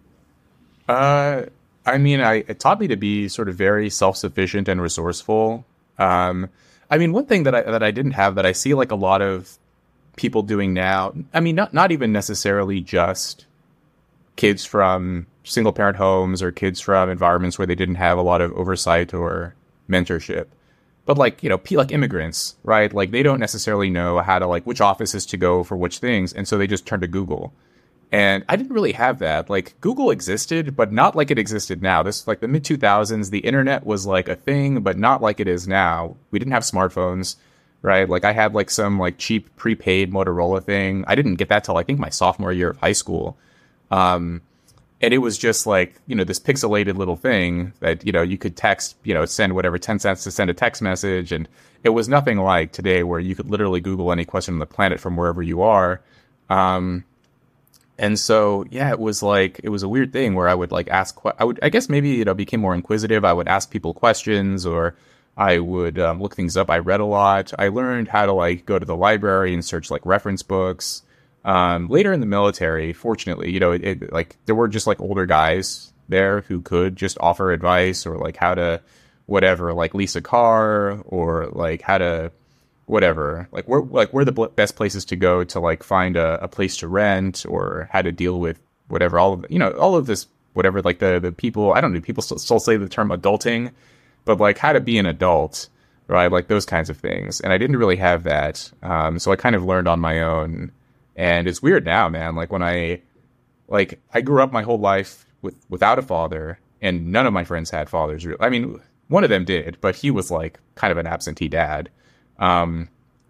[SPEAKER 1] Uh, I mean, I, it taught me to be sort of very self-sufficient and resourceful. Um, I mean, one thing that I, that I didn't have that I see like a lot of people doing now, I mean, not, not even necessarily just kids from single parent homes or kids from environments where they didn't have a lot of oversight or mentorship, but like, you know, like immigrants, right? Like they don't necessarily know how to like which offices to go for which things. And so they just turn to Google. And I didn't really have that. Like Google existed, but not like it existed now. This like the mid two thousands, the internet was like a thing, but not like it is now. We didn't have smartphones, right? Like I had like some like cheap prepaid Motorola thing. I didn't get that till I think my sophomore year of high school. Um, And it was just like, you know, this pixelated little thing that, you know, you could text, you know, send whatever, ten cents to send a text message. And it was nothing like today where you could literally Google any question on the planet from wherever you are. Um, and so, yeah, it was like, it was a weird thing where I would like ask, I would, I guess maybe, you know, became more inquisitive. I would ask people questions or I would um, look things up. I read a lot. I learned how to like go to the library and search like reference books. Um, later in the military, fortunately, you know, it, it like there were just like older guys there who could just offer advice or like how to whatever, like lease a car or like how to whatever, like where like where the bl- best places to go to like find a, a place to rent or how to deal with whatever, all of, you know, all of this, whatever, like the, the people, I don't know, people still, still say the term adulting, but like how to be an adult, right? Like those kinds of things. And I didn't really have that. Um, so I kind of learned on my own. And it's weird now, man. Like when I, like I grew up my whole life with without a father, and none of my friends had fathers. I mean, one of them did, but he was like kind of an absentee dad. Um,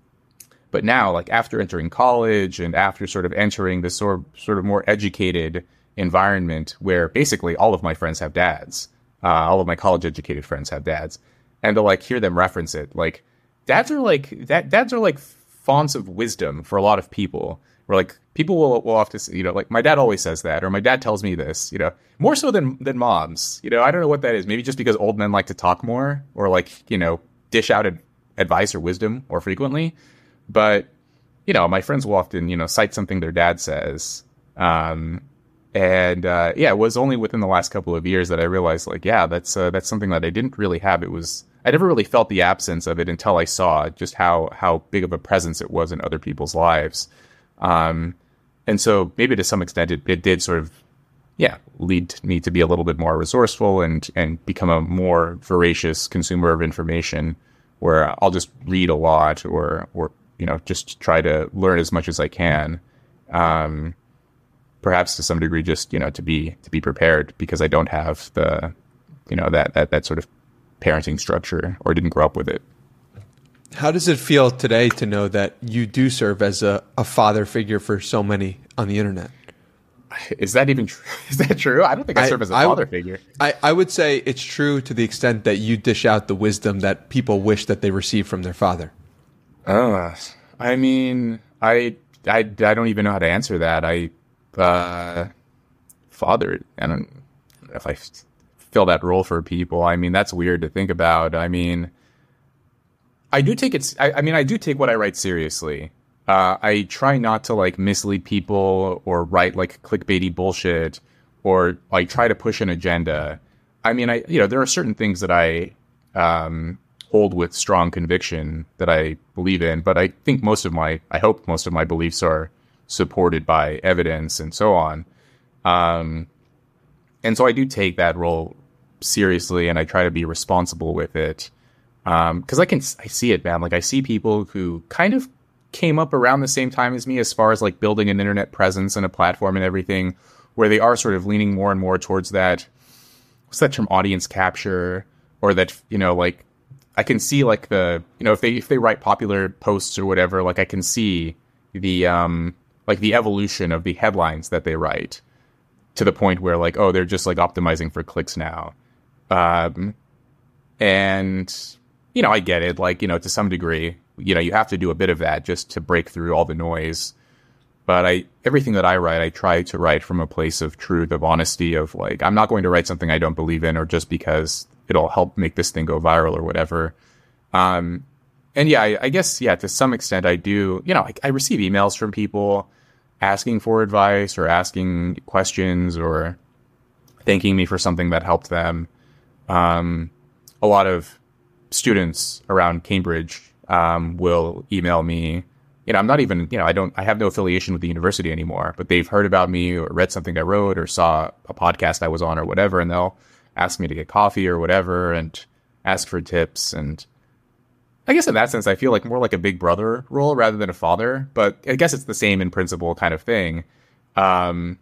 [SPEAKER 1] but now, like after entering college and after sort of entering this sort of, sort of more educated environment, where basically all of my friends have dads, uh, all of my college educated friends have dads, and to like hear them reference it, like dads are like that. Dads are like fonts of wisdom for a lot of people. Where like people will, will often, you know, like my dad always says that, or my dad tells me this, you know, more so than than moms. You know, I don't know what that is. Maybe just because old men like to talk more, or like, you know, dish out ad- advice or wisdom more frequently. But, you know, my friends will often, you know, cite something their dad says. Um, and, uh, yeah, it was only within the last couple of years that I realized, like, yeah, that's, uh, that's something that I didn't really have. It was, I never really felt the absence of it until I saw just how, how big of a presence it was in other people's lives. Um, and so maybe to some extent it, it did sort of, yeah, lead me to be a little bit more resourceful and, and become a more voracious consumer of information, where I'll just read a lot or, or, you know, just try to learn as much as I can. Um, perhaps to some degree, just, you know, to be, to be prepared, because I don't have the, you know, that, that, that sort of parenting structure, or didn't grow up with it.
[SPEAKER 2] How does it feel today to know that you do serve as a, a father figure for so many on the internet?
[SPEAKER 1] Is that even true? Is that true? I don't think I, I serve as a
[SPEAKER 2] I,
[SPEAKER 1] father figure.
[SPEAKER 2] I, I would say it's true to the extent that you dish out the wisdom that people wish that they received from their father.
[SPEAKER 1] Oh, I mean, I, I, I don't even know how to answer that. I, uh, father, I don't know if I fill that role for people. I mean, that's weird to think about. I mean, I do take it, I, I mean, I do take what I write seriously. Uh, I try not to like mislead people or write like clickbaity bullshit or like try to push an agenda. I mean, I, you know, there are certain things that I, um, hold with strong conviction that I believe in, but I think most of my, I hope most of my beliefs are supported by evidence and so on. Um, and so I do take that role seriously, and I try to be responsible with it. Um, cause I can, I see it, man. Like I see people who kind of came up around the same time as me as far as like building an internet presence and a platform and everything, where they are sort of leaning more and more towards that, what's that term, audience capture, or that, you know, like I can see like the, you know, if they, if they write popular posts or whatever, like I can see the, um, like the evolution of the headlines that they write to the point where like, oh, they're just like optimizing for clicks now. Um, and, you know, I get it. Like, you know, to some degree, you know, you have to do a bit of that just to break through all the noise. But I, everything that I write, I try to write from a place of truth, of honesty, of like, I'm not going to write something I don't believe in, or just because it'll help make this thing go viral or whatever. Um, and yeah, I, I guess, yeah, to some extent I do, you know, I, I receive emails from people asking for advice or asking questions or thanking me for something that helped them. Um, a lot of students around Cambridge um, will email me. You know, I'm not even, you know, I don't, I have no affiliation with the university anymore, but they've heard about me or read something I wrote or saw a podcast I was on or whatever, and they'll ask me to get coffee or whatever and ask for tips. And I guess in that sense, I feel like more like a big brother role rather than a father, but I guess it's the same in principle kind of thing. Um,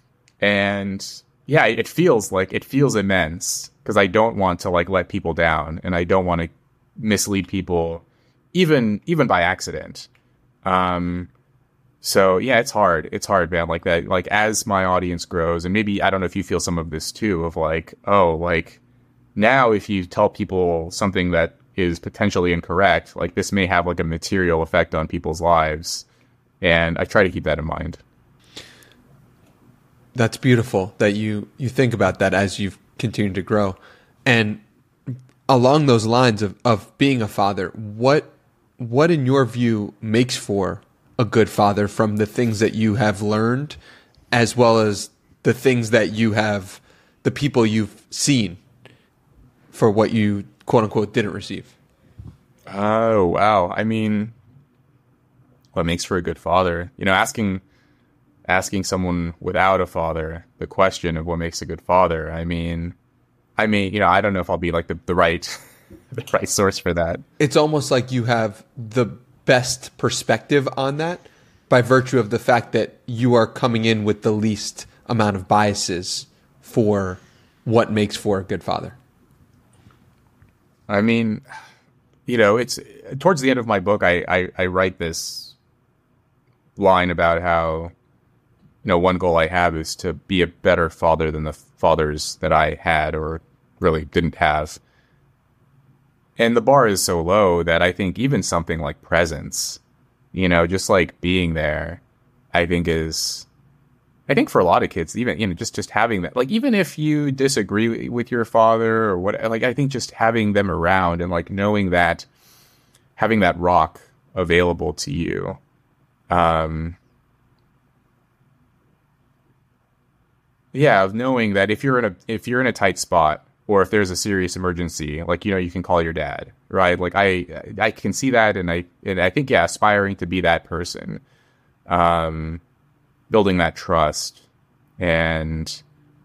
[SPEAKER 1] and yeah, it feels like, it feels immense because I don't want to like let people down, and I don't want to mislead people even, even by accident. Um, so yeah, it's hard. It's hard, man. Like that, like as my audience grows, and maybe, I don't know if you feel some of this too, of like, oh, like now if you tell people something that is potentially incorrect, like this may have like a material effect on people's lives. And I try to keep that in mind.
[SPEAKER 2] That's beautiful that you, you think about that as you've continued to grow. And along those lines of, of being a father, what, what in your view makes for a good father from the things that you have learned, as well as the things that you have, the people you've seen for what you quote unquote didn't receive?
[SPEAKER 1] Oh, wow. I mean, what makes for a good father? You know, asking, asking someone without a father the question of what makes a good father. I mean, I mean, you know, I don't know if I'll be like the, the right, the right source for that.
[SPEAKER 2] It's almost like you have the best perspective on that by virtue of the fact that you are coming in with the least amount of biases for what makes for a good father.
[SPEAKER 1] I mean, you know, it's towards the end of my book, I, I, I write this line about how, you know, one goal I have is to be a better father than the fathers that I had or really didn't have. And the bar is so low that I think even something like presence, you know, just like being there, I think is, I think for a lot of kids, even, you know, just, just having that, like, even if you disagree with your father or what, like, I think just having them around and like knowing that having that rock available to you. Um, yeah, of knowing that if you're in a if you're in a tight spot, or if there's a serious emergency, like, you know, you can call your dad, right? Like I I can see that, and I and I think, yeah, aspiring to be that person, um, building that trust, and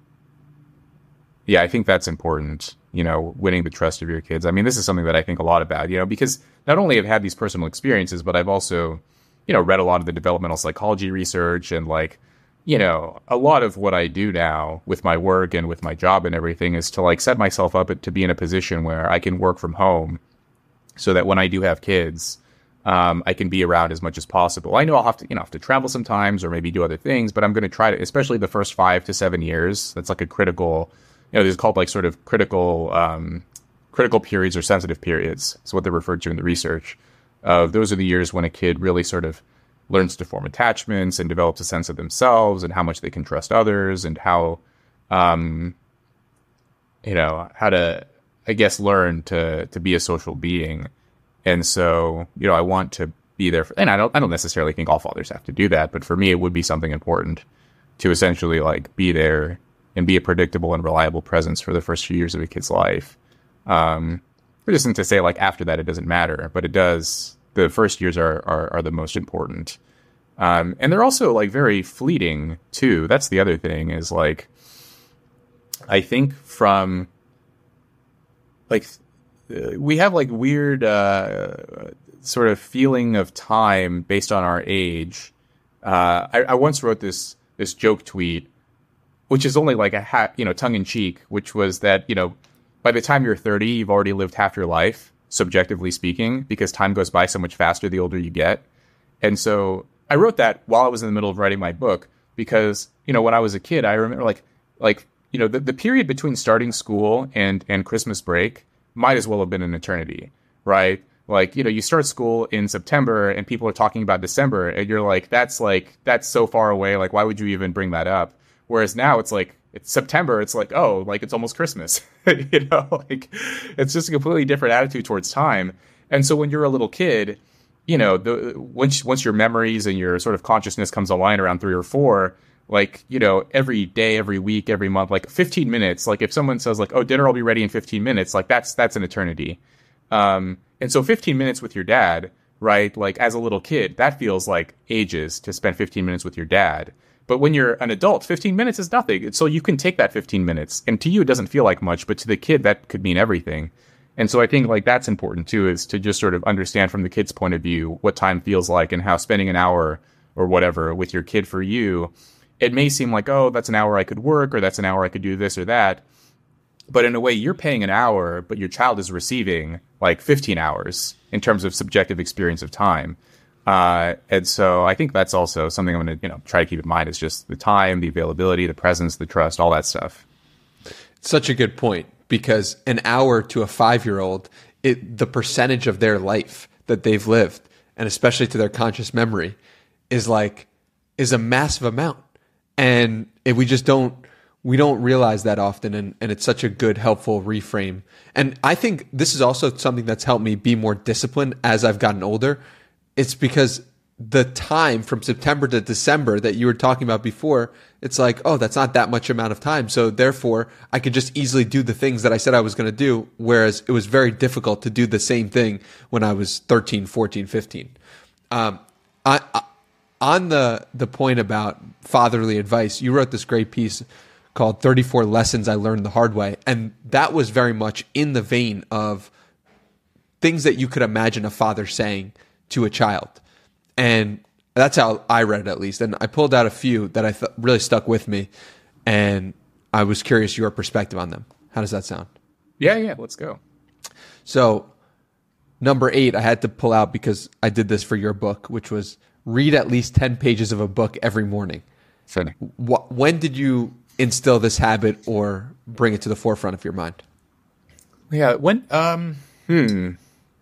[SPEAKER 1] yeah, I think that's important. You know, winning the trust of your kids. I mean, this is something that I think a lot about, you know, because not only have I had these personal experiences, but I've also, you know, read a lot of the developmental psychology research, and like, you know, a lot of what I do now with my work and with my job and everything is to like set myself up to be in a position where I can work from home, so that when I do have kids, um, I can be around as much as possible. I know I'll have to, you know, have to travel sometimes or maybe do other things, but I'm going to try to, especially the first five to seven years. That's like a critical, you know, these are called like sort of critical, um, critical periods or sensitive periods. That's what they're referred to in the research. Uh, those are the years when a kid really sort of learns to form attachments and develops a sense of themselves and how much they can trust others, and how, um, you know, how to, I guess, learn to to be a social being. And so, you know, I want to be there for, and I don't, I don't necessarily think all fathers have to do that, but for me, it would be something important to essentially like be there and be a predictable and reliable presence for the first few years of a kid's life. Um, it isn't to say like after that it doesn't matter, but it does. The first years are are, are the most important, um, and they're also like very fleeting too. That's the other thing, is like, I think from like we have like weird uh, sort of feeling of time based on our age. Uh, I, I once wrote this this joke tweet, which is only like a ha- you know tongue in cheek, which was that, you know, by the time you're thirty, you've already lived half your life, subjectively speaking, because time goes by so much faster the older you get. And so I wrote that while I was in the middle of writing my book, because, you know, when I was a kid, I remember like, like, you know, the, the period between starting school and, and Christmas break might as well have been an eternity, right? Like, you know, you start school in September and people are talking about December, and you're like, that's like, that's so far away. Like, why would you even bring that up? Whereas now it's like, it's September. It's like, oh, like it's almost Christmas, you know, like it's just a completely different attitude towards time. And so when you're a little kid, you know, the, once, once your memories and your sort of consciousness comes online around three or four, like, you know, every day, every week, every month, like fifteen minutes, like if someone says like, oh, dinner will be ready in fifteen minutes, like that's, that's an eternity. Um, and so fifteen minutes with your dad, right? Like as a little kid, that feels like ages to spend fifteen minutes with your dad. But when you're an adult, fifteen minutes is nothing. So you can take that fifteen minutes, and to you, it doesn't feel like much, but to the kid, that could mean everything. And so I think like that's important too, is to just sort of understand from the kid's point of view what time feels like, and how spending an hour or whatever with your kid, for you, it may seem like, oh, that's an hour I could work, or that's an hour I could do this or that. But in a way, you're paying an hour, but your child is receiving like fifteen hours in terms of subjective experience of time. Uh, and so I think that's also something I'm going to, you know, try to keep in mind, is just the time, the availability, the presence, the trust, all that stuff.
[SPEAKER 2] Such a good point, because an hour to a five-year-old, it, the percentage of their life that they've lived, and especially to their conscious memory, is like, is a massive amount. And if we just don't, we don't realize that often. And, and it's such a good, helpful reframe. And I think this is also something that's helped me be more disciplined as I've gotten older. It's because the time from September to December that you were talking about before, it's like, oh, that's not that much amount of time. So therefore, I could just easily do the things that I said I was going to do, whereas it was very difficult to do the same thing when I was thirteen, fourteen, fifteen. Um, I, I, on the, the point about fatherly advice, you wrote this great piece called thirty-four Lessons I Learned the Hard Way. And that was very much in the vein of things that you could imagine a father saying to a child. And that's how I read it, at least. And I pulled out a few that I thought really stuck with me, and I was curious your perspective on them. How does that sound?
[SPEAKER 1] Yeah, yeah, let's go. So
[SPEAKER 2] number eight, I had to pull out because I did this for your book, which was read at least ten pages of a book every morning.
[SPEAKER 1] Funny.
[SPEAKER 2] When did you instill this habit or bring it to the forefront of your mind?
[SPEAKER 1] Yeah, when, um, hmm.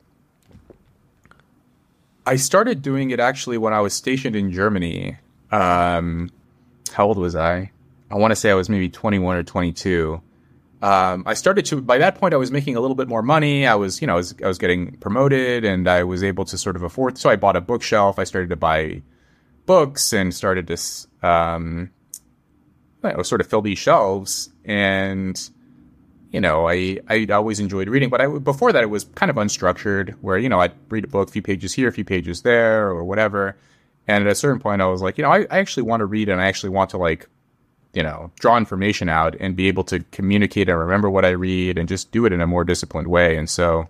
[SPEAKER 1] I started doing it actually when I was stationed in Germany. Um, how old was I? I want to say I was maybe twenty-one or twenty-two. um, I started to, by that point, I was making a little bit more money. I was, you know, I was, I was getting promoted and I was able to sort of afford. So I bought a bookshelf. I started to buy books and started to, um, you know, sort of fill these shelves. And, you know, I, I always enjoyed reading, but I, before that it was kind of unstructured where, you know, I'd read a book, a few pages here, a few pages there or whatever. And at a certain point I was like, you know, I, I actually want to read and I actually want to like, you know, draw information out and be able to communicate and remember what I read and just do it in a more disciplined way. And so,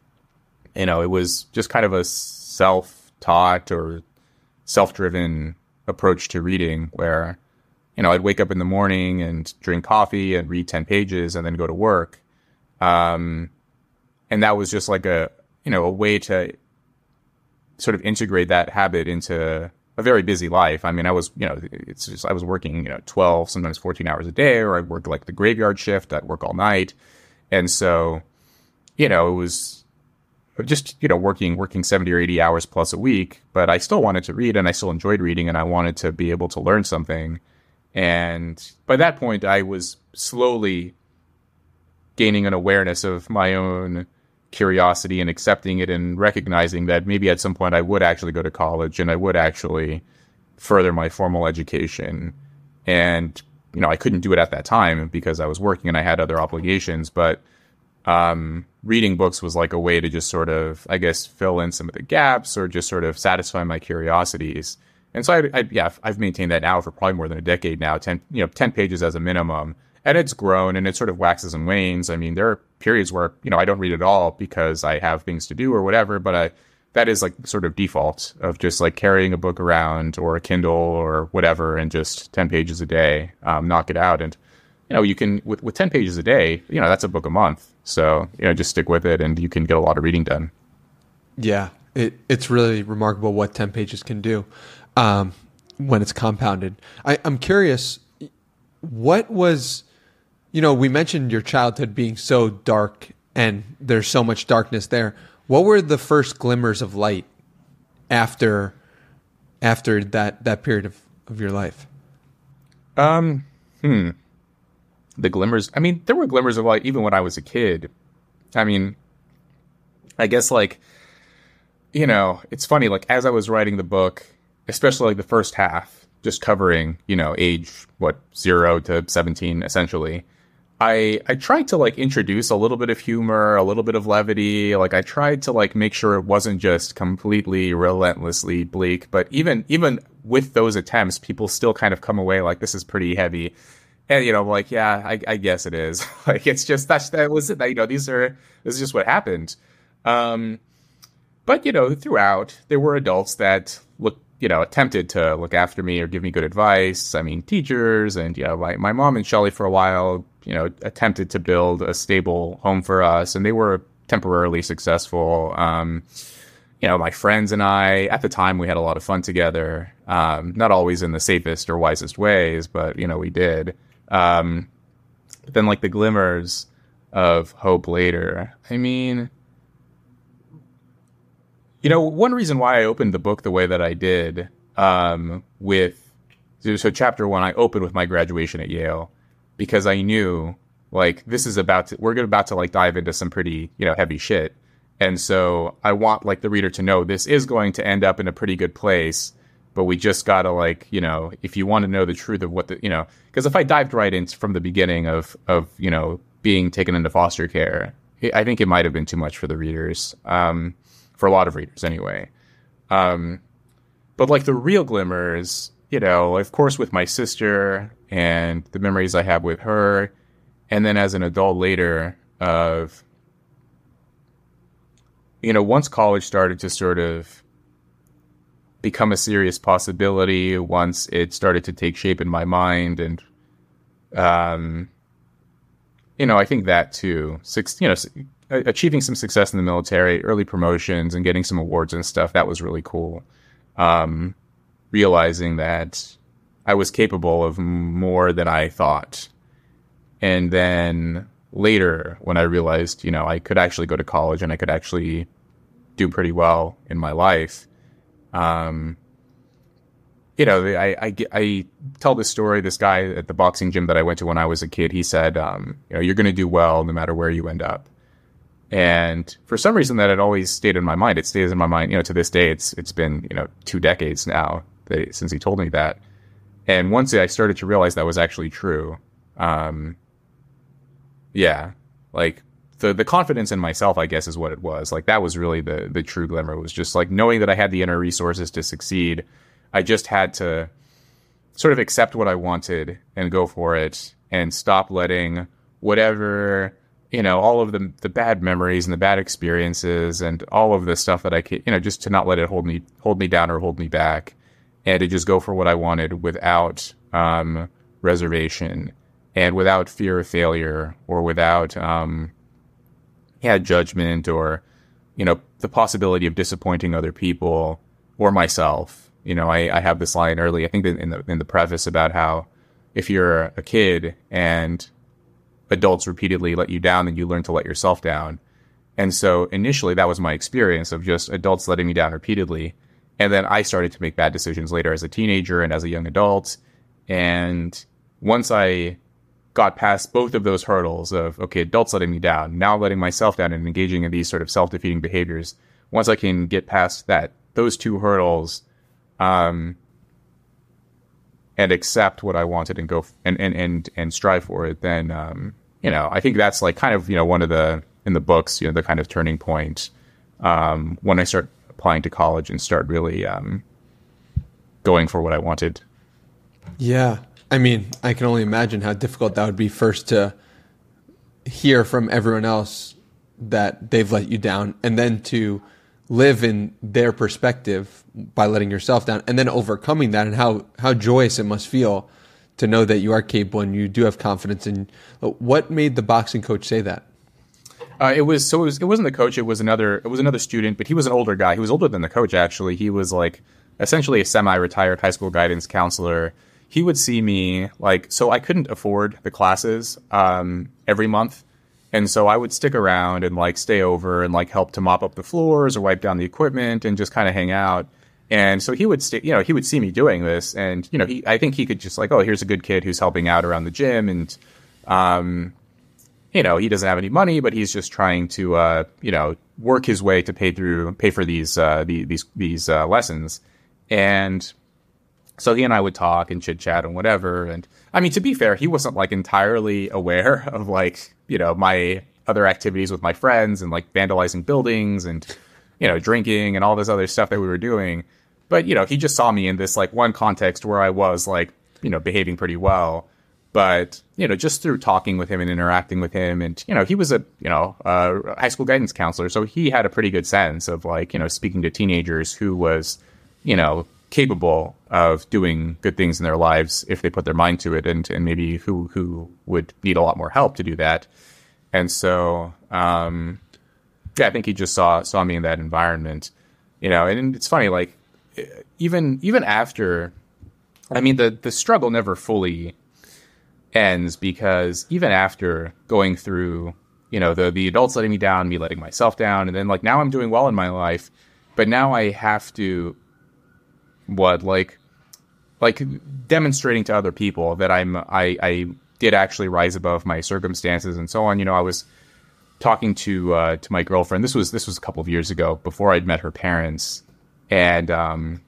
[SPEAKER 1] you know, it was just kind of a self-taught or self-driven approach to reading where, you know, I'd wake up in the morning and drink coffee and read ten pages and then go to work. Um, and that was just like a, you know, a way to sort of integrate that habit into a very busy life. I mean, I was, you know, it's just, I was working, you know, twelve, sometimes fourteen hours a day, or I'd work like the graveyard shift. I'd work all night. And so, you know, it was just, you know, working, working seventy or eighty hours plus a week, but I still wanted to read and I still enjoyed reading and I wanted to be able to learn something. And by that point, I was slowly gaining an awareness of my own curiosity and accepting it and recognizing that maybe at some point I would actually go to college and I would actually further my formal education. And, you know, I couldn't do it at that time because I was working and I had other obligations, but um, reading books was like a way to just sort of, I guess, fill in some of the gaps or just sort of satisfy my curiosities. And so, I, I, yeah, I've maintained that now for probably more than a decade now, ten, you know, ten pages as a minimum. And it's grown and it sort of waxes and wanes. I mean, there are periods where, you know, I don't read at all because I have things to do or whatever, but I, that is like sort of default of just like carrying a book around or a Kindle or whatever and just ten pages a day, um, knock it out. And, you know, you can, with, with ten pages a day, you know, that's a book a month. So, you know, just stick with it and you can get a lot of reading done.
[SPEAKER 2] Yeah, it, it's really remarkable what ten pages can do um, when it's compounded. I, I'm curious, what was... You know, we mentioned your childhood being so dark and there's so much darkness there. What were the first glimmers of light after after that, that period of, of your life?
[SPEAKER 1] Um, hmm. The glimmers. I mean, there were glimmers of light even when I was a kid. I mean, I guess like, you know, it's funny, like as I was writing the book, especially like the first half, just covering, you know, age, what, zero to seventeen, essentially. I I tried to like introduce a little bit of humor, a little bit of levity. Like I tried to like make sure it wasn't just completely relentlessly bleak. But even even with those attempts, people still kind of come away like this is pretty heavy. And you know, like yeah, I, I guess it is. Like it's just that's that was it. You know, these are this is just what happened. Um, but you know, throughout there were adults that looked. You know, attempted to look after me or give me good advice. I mean, teachers and, you know, my, my mom and Shelly for a while, you know, attempted to build a stable home for us and they were temporarily successful. Um, you know, my friends and I, at the time, we had a lot of fun together. Um, not always in the safest or wisest ways, but, you know, we did. Um, but then like the glimmers of hope later, I mean... You know, one reason why I opened the book the way that I did, um, with, so chapter one, I opened with my graduation at Yale because I knew, like, this is about to, we're about to, like, dive into some pretty, you know, heavy shit. And so I want, like, the reader to know this is going to end up in a pretty good place, but we just gotta, like, you know, if you want to know the truth of what the, you know, because if I dived right in from the beginning of, of, you know, being taken into foster care, I think it might have been too much for the readers. Um, For a lot of readers, anyway. Um, but like the real glimmers, you know, of course, with my sister and the memories I have with her, and then as an adult later, of, you know, once college started to sort of become a serious possibility, once it started to take shape in my mind, and, um, you know, I think that too, six, you know. Achieving some success in the military, early promotions, and getting some awards and stuff, that was really cool. Um, realizing that I was capable of more than I thought. And then later, when I realized, you know, I could actually go to college and I could actually do pretty well in my life, um, you know, I, I, I tell this story, this guy at the boxing gym that I went to when I was a kid, he said, um, you know, you're going to do well no matter where you end up. And for some reason that had always stayed in my mind. It stays in my mind, you know, to this day. It's it's been, you know, two decades now that, since he told me that. And once I started to realize that was actually true, um, yeah, like the the confidence in myself, I guess, is what it was. Like that was really the the true glimmer. It was just like knowing that I had the inner resources to succeed. I just had to sort of accept what I wanted and go for it and stop letting whatever, you know, all of the the bad memories and the bad experiences and all of the stuff that I could, you know, just to not let it hold me hold me down or hold me back, and to just go for what I wanted without um, reservation and without fear of failure or without um, yeah judgment or, you know, the possibility of disappointing other people or myself. You know, I, I have this line early, I think in the in the preface, about how if you're a kid and adults repeatedly let you down, then you learn to let yourself down. And so initially that was my experience of just adults letting me down repeatedly. And then I started to make bad decisions later as a teenager and as a young adult. And once I got past both of those hurdles of, okay, adults letting me down, now letting myself down and engaging in these sort of self-defeating behaviors, once I can get past that, those two hurdles, um, and accept what I wanted and go f- and, and, and, and strive for it, then, um, you know, I think that's like kind of, you know, one of the, in the books, you know, the kind of turning point, um, when I start applying to college and start really, um, going for what I wanted.
[SPEAKER 2] Yeah. I mean, I can only imagine how difficult that would be first to hear from everyone else that they've let you down, and then to live in their perspective by letting yourself down, and then overcoming that, and how, how joyous it must feel to know that you are capable and you do have confidence. In what made the boxing coach say that?
[SPEAKER 1] Uh, it was so it, was, it wasn't the coach. It was another. It was another student, but he was an older guy. He was older than the coach. Actually, he was like essentially a semi-retired high school guidance counselor. He would see me like so. I couldn't afford the classes um, every month. And so I would stick around and like stay over and like help to mop up the floors or wipe down the equipment and just kind of hang out. And so he would stay, you know, he would see me doing this, and, you know, he, I think he could just like, oh, here's a good kid who's helping out around the gym. And, um, you know, he doesn't have any money, but he's just trying to, uh, you know, work his way to pay through, pay for these, uh, the, these, these, uh, lessons. And so he and I would talk and chit chat and whatever. And I mean, to be fair, he wasn't like entirely aware of like, you know, my other activities with my friends and like vandalizing buildings and, you know, drinking and all this other stuff that we were doing. But, you know, he just saw me in this like one context where I was like, you know, behaving pretty well. But, you know, just through talking with him and interacting with him, and, you know, he was a, you know, a high school guidance counselor. So he had a pretty good sense of like, you know, speaking to teenagers who was, you know, capable of doing good things in their lives if they put their mind to it, and, and maybe who, who would need a lot more help to do that. And so, um, yeah, I think he just saw, saw me in that environment, you know, and it's funny, like even, even after, I mean, the, the struggle never fully ends, because even after going through, you know, the, the adults letting me down, me letting myself down, and then like now I'm doing well in my life, but now I have to, what, like, like demonstrating to other people that I'm, I, I did actually rise above my circumstances and so on. You know, I was talking to, uh, to my girlfriend. This was, this was a couple of years ago before I'd met her parents. And, um,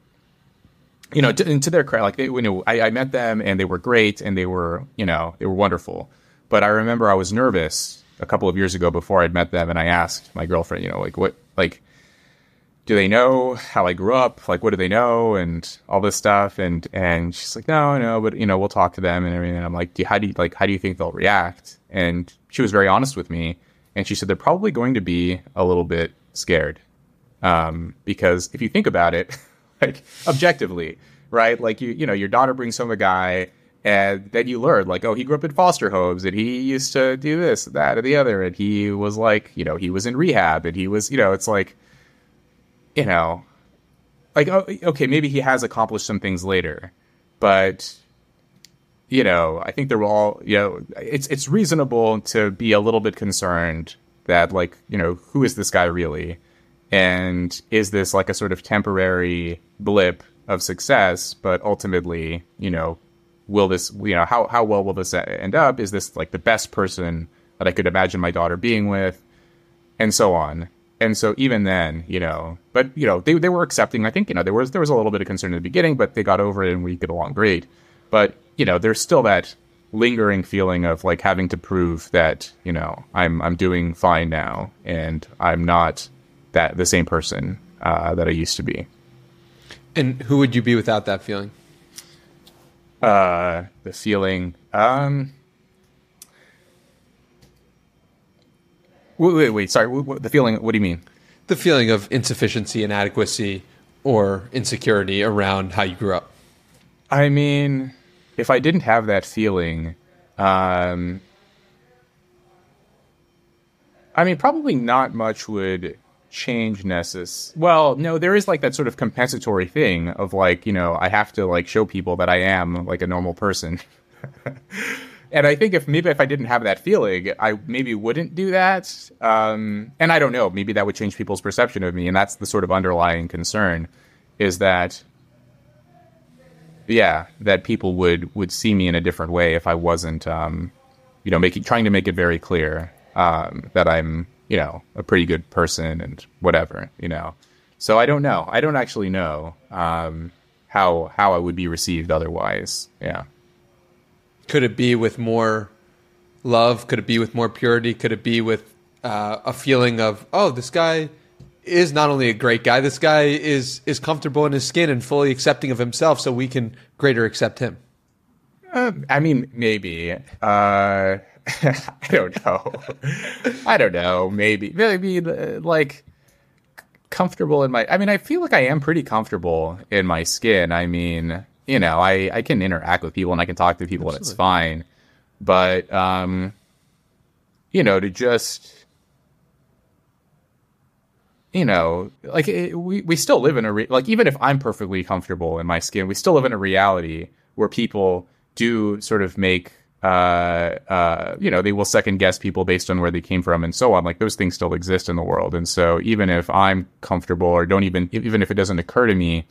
[SPEAKER 1] you know, to, and to their credit, like they, you know, I, I met them and they were great and they were, you know, they were wonderful. But I remember I was nervous a couple of years ago before I'd met them. And I asked my girlfriend, you know, like what, like, do they know how I grew up? Like, what do they know? And all this stuff. And, and she's like, no, no, but you know, we'll talk to them and everything. And I'm like, do, how do you, like, how do you think they'll react? And she was very honest with me. And she said, they're probably going to be a little bit scared. Um, because if you think about it, like objectively, right? Like you, you know, your daughter brings home a guy, and then you learn like, oh, he grew up in foster homes and he used to do this, that, or the other. And he was like, you know, he was in rehab and he was, you know, it's like, you know, like, oh, okay, maybe he has accomplished some things later, but, you know, I think they're all, you know, it's, it's reasonable to be a little bit concerned that, like, you know, who is this guy really? And is this like a sort of temporary blip of success, but ultimately, you know, will this, you know, how, how well will this end up? Is this like the best person that I could imagine my daughter being with? And so on. And so even then, you know, but, you know, they, they were accepting. I think, you know, there was, there was a little bit of concern in the beginning, but they got over it and we get along great. But, you know, there's still that lingering feeling of like having to prove that, you know, I'm, I'm doing fine now and I'm not that the same person uh, that I used to be.
[SPEAKER 2] And who would you be without that feeling?
[SPEAKER 1] Uh, the feeling, um, wait, wait, wait sorry. The feeling, what do you mean?
[SPEAKER 2] The feeling of insufficiency, inadequacy, or insecurity around how you grew up.
[SPEAKER 1] I mean, if I didn't have that feeling, um, I mean, probably not much would change necess. Well, no, there is like that sort of compensatory thing of like, you know, I have to like show people that I am like a normal person. And I think if maybe if I didn't have that feeling, I maybe wouldn't do that. Um, and I don't know, maybe that would change people's perception of me. And that's the sort of underlying concern is that, yeah, that people would, would see me in a different way if I wasn't, um, you know, making, trying to make it very clear, um, that I'm, you know, a pretty good person and whatever, you know. So I don't know. I don't actually know, um, how, how I would be received otherwise. Yeah.
[SPEAKER 2] Could it be with more love? Could it be with more purity? Could it be with uh, a feeling of, oh, this guy is not only a great guy, this guy is is comfortable in his skin and fully accepting of himself, so we can greater accept him?
[SPEAKER 1] Uh, I mean, maybe. Uh, I don't know. I don't know. Maybe. Maybe, uh, like, comfortable in my... I mean, I feel like I am pretty comfortable in my skin. I mean... You know, I, I can interact with people and I can talk to people Absolutely. And it's fine. But, um, you know, to just, you know, like it, we, we still live in a, re- like, even if I'm perfectly comfortable in my skin, we still live in a reality where people do sort of make, uh, uh, you know, they will second guess people based on where they came from and so on. Like those things still exist in the world. And so even if I'm comfortable or don't even, even if it doesn't occur to me,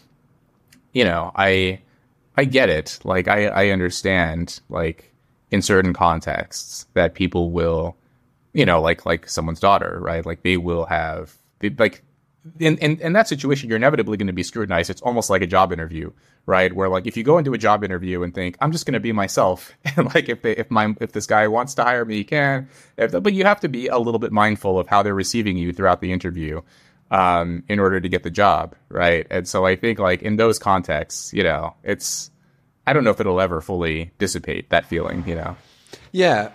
[SPEAKER 1] you know, I I get it. Like, I, I understand, like, in certain contexts that people will, you know, like like someone's daughter, right? Like, they will have, they, like, in, in, in that situation, you're inevitably going to be scrutinized. It's almost like a job interview, right? Where, like, if you go into a job interview and think, I'm just going to be myself, and, like, if they, if my if this guy wants to hire me, he can. If, but you have to be a little bit mindful of how they're receiving you throughout the interview. Um, in order to get the job, right? And so I think, like, in those contexts, you know, it's, I don't know if it'll ever fully dissipate, that feeling, you know?
[SPEAKER 2] Yeah.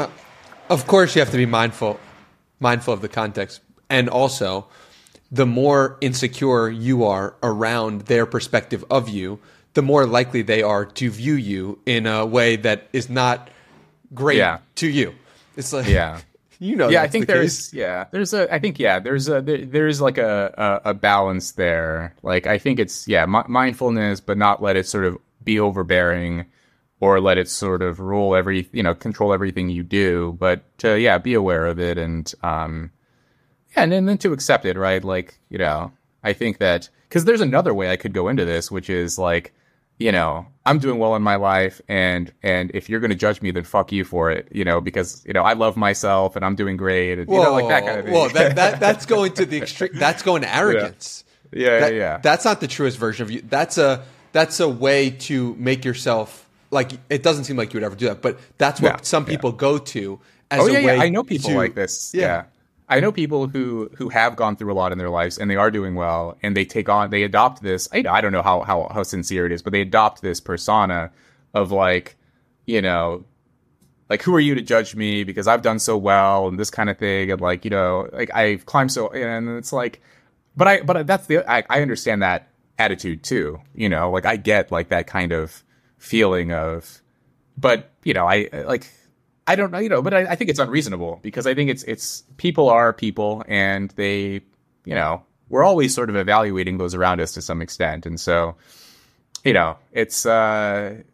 [SPEAKER 2] Of course, you have to be mindful, mindful of the context. And also, the more insecure you are around their perspective of you, the more likely they are to view you in a way that is not great yeah. to you. It's like...
[SPEAKER 1] Yeah.
[SPEAKER 2] You know,
[SPEAKER 1] yeah, I think
[SPEAKER 2] the
[SPEAKER 1] there's,
[SPEAKER 2] case.
[SPEAKER 1] yeah, there's a, I think, yeah, there's a, there, there's like a, a, a balance there. Like, I think it's, yeah, m- mindfulness, but not let it sort of be overbearing or let it sort of rule every, you know, control everything you do. But to, yeah, be aware of it and, um, yeah, and then, and then to accept it, right? Like, you know, I think that, because there's another way I could go into this, which is like, you know, I'm doing well in my life, and and if you're going to judge me, then fuck you for it, you know, because, you know, I love myself and I'm doing great, and,
[SPEAKER 2] whoa,
[SPEAKER 1] you know, like that kind of thing.
[SPEAKER 2] Well, that, that that's going to the extreme. That's going to arrogance.
[SPEAKER 1] Yeah, yeah,
[SPEAKER 2] that,
[SPEAKER 1] yeah, yeah.
[SPEAKER 2] That's not the truest version of you. That's a that's a way to make yourself like. It doesn't seem like you would ever do that, but that's what
[SPEAKER 1] yeah,
[SPEAKER 2] some people
[SPEAKER 1] yeah.
[SPEAKER 2] go to as
[SPEAKER 1] oh,
[SPEAKER 2] a
[SPEAKER 1] yeah,
[SPEAKER 2] way.
[SPEAKER 1] Yeah. I know people
[SPEAKER 2] to,
[SPEAKER 1] like this.
[SPEAKER 2] Yeah.
[SPEAKER 1] yeah. I know people who, who have gone through a lot in their lives and they are doing well, and they take on, they adopt this. I, I don't know how, how, how sincere it is, but they adopt this persona of like, you know, like, who are you to judge me because I've done so well and this kind of thing. And like, you know, like I've climbed so, and it's like, but I, but that's the, I, I understand that attitude too, you know, like I get like that kind of feeling of, but you know, I like, I don't know, you know, but I, I think it's unreasonable because I think it's, it's people are people and they, you know, we're always sort of evaluating those around us to some extent. And so, you know, it's, uh,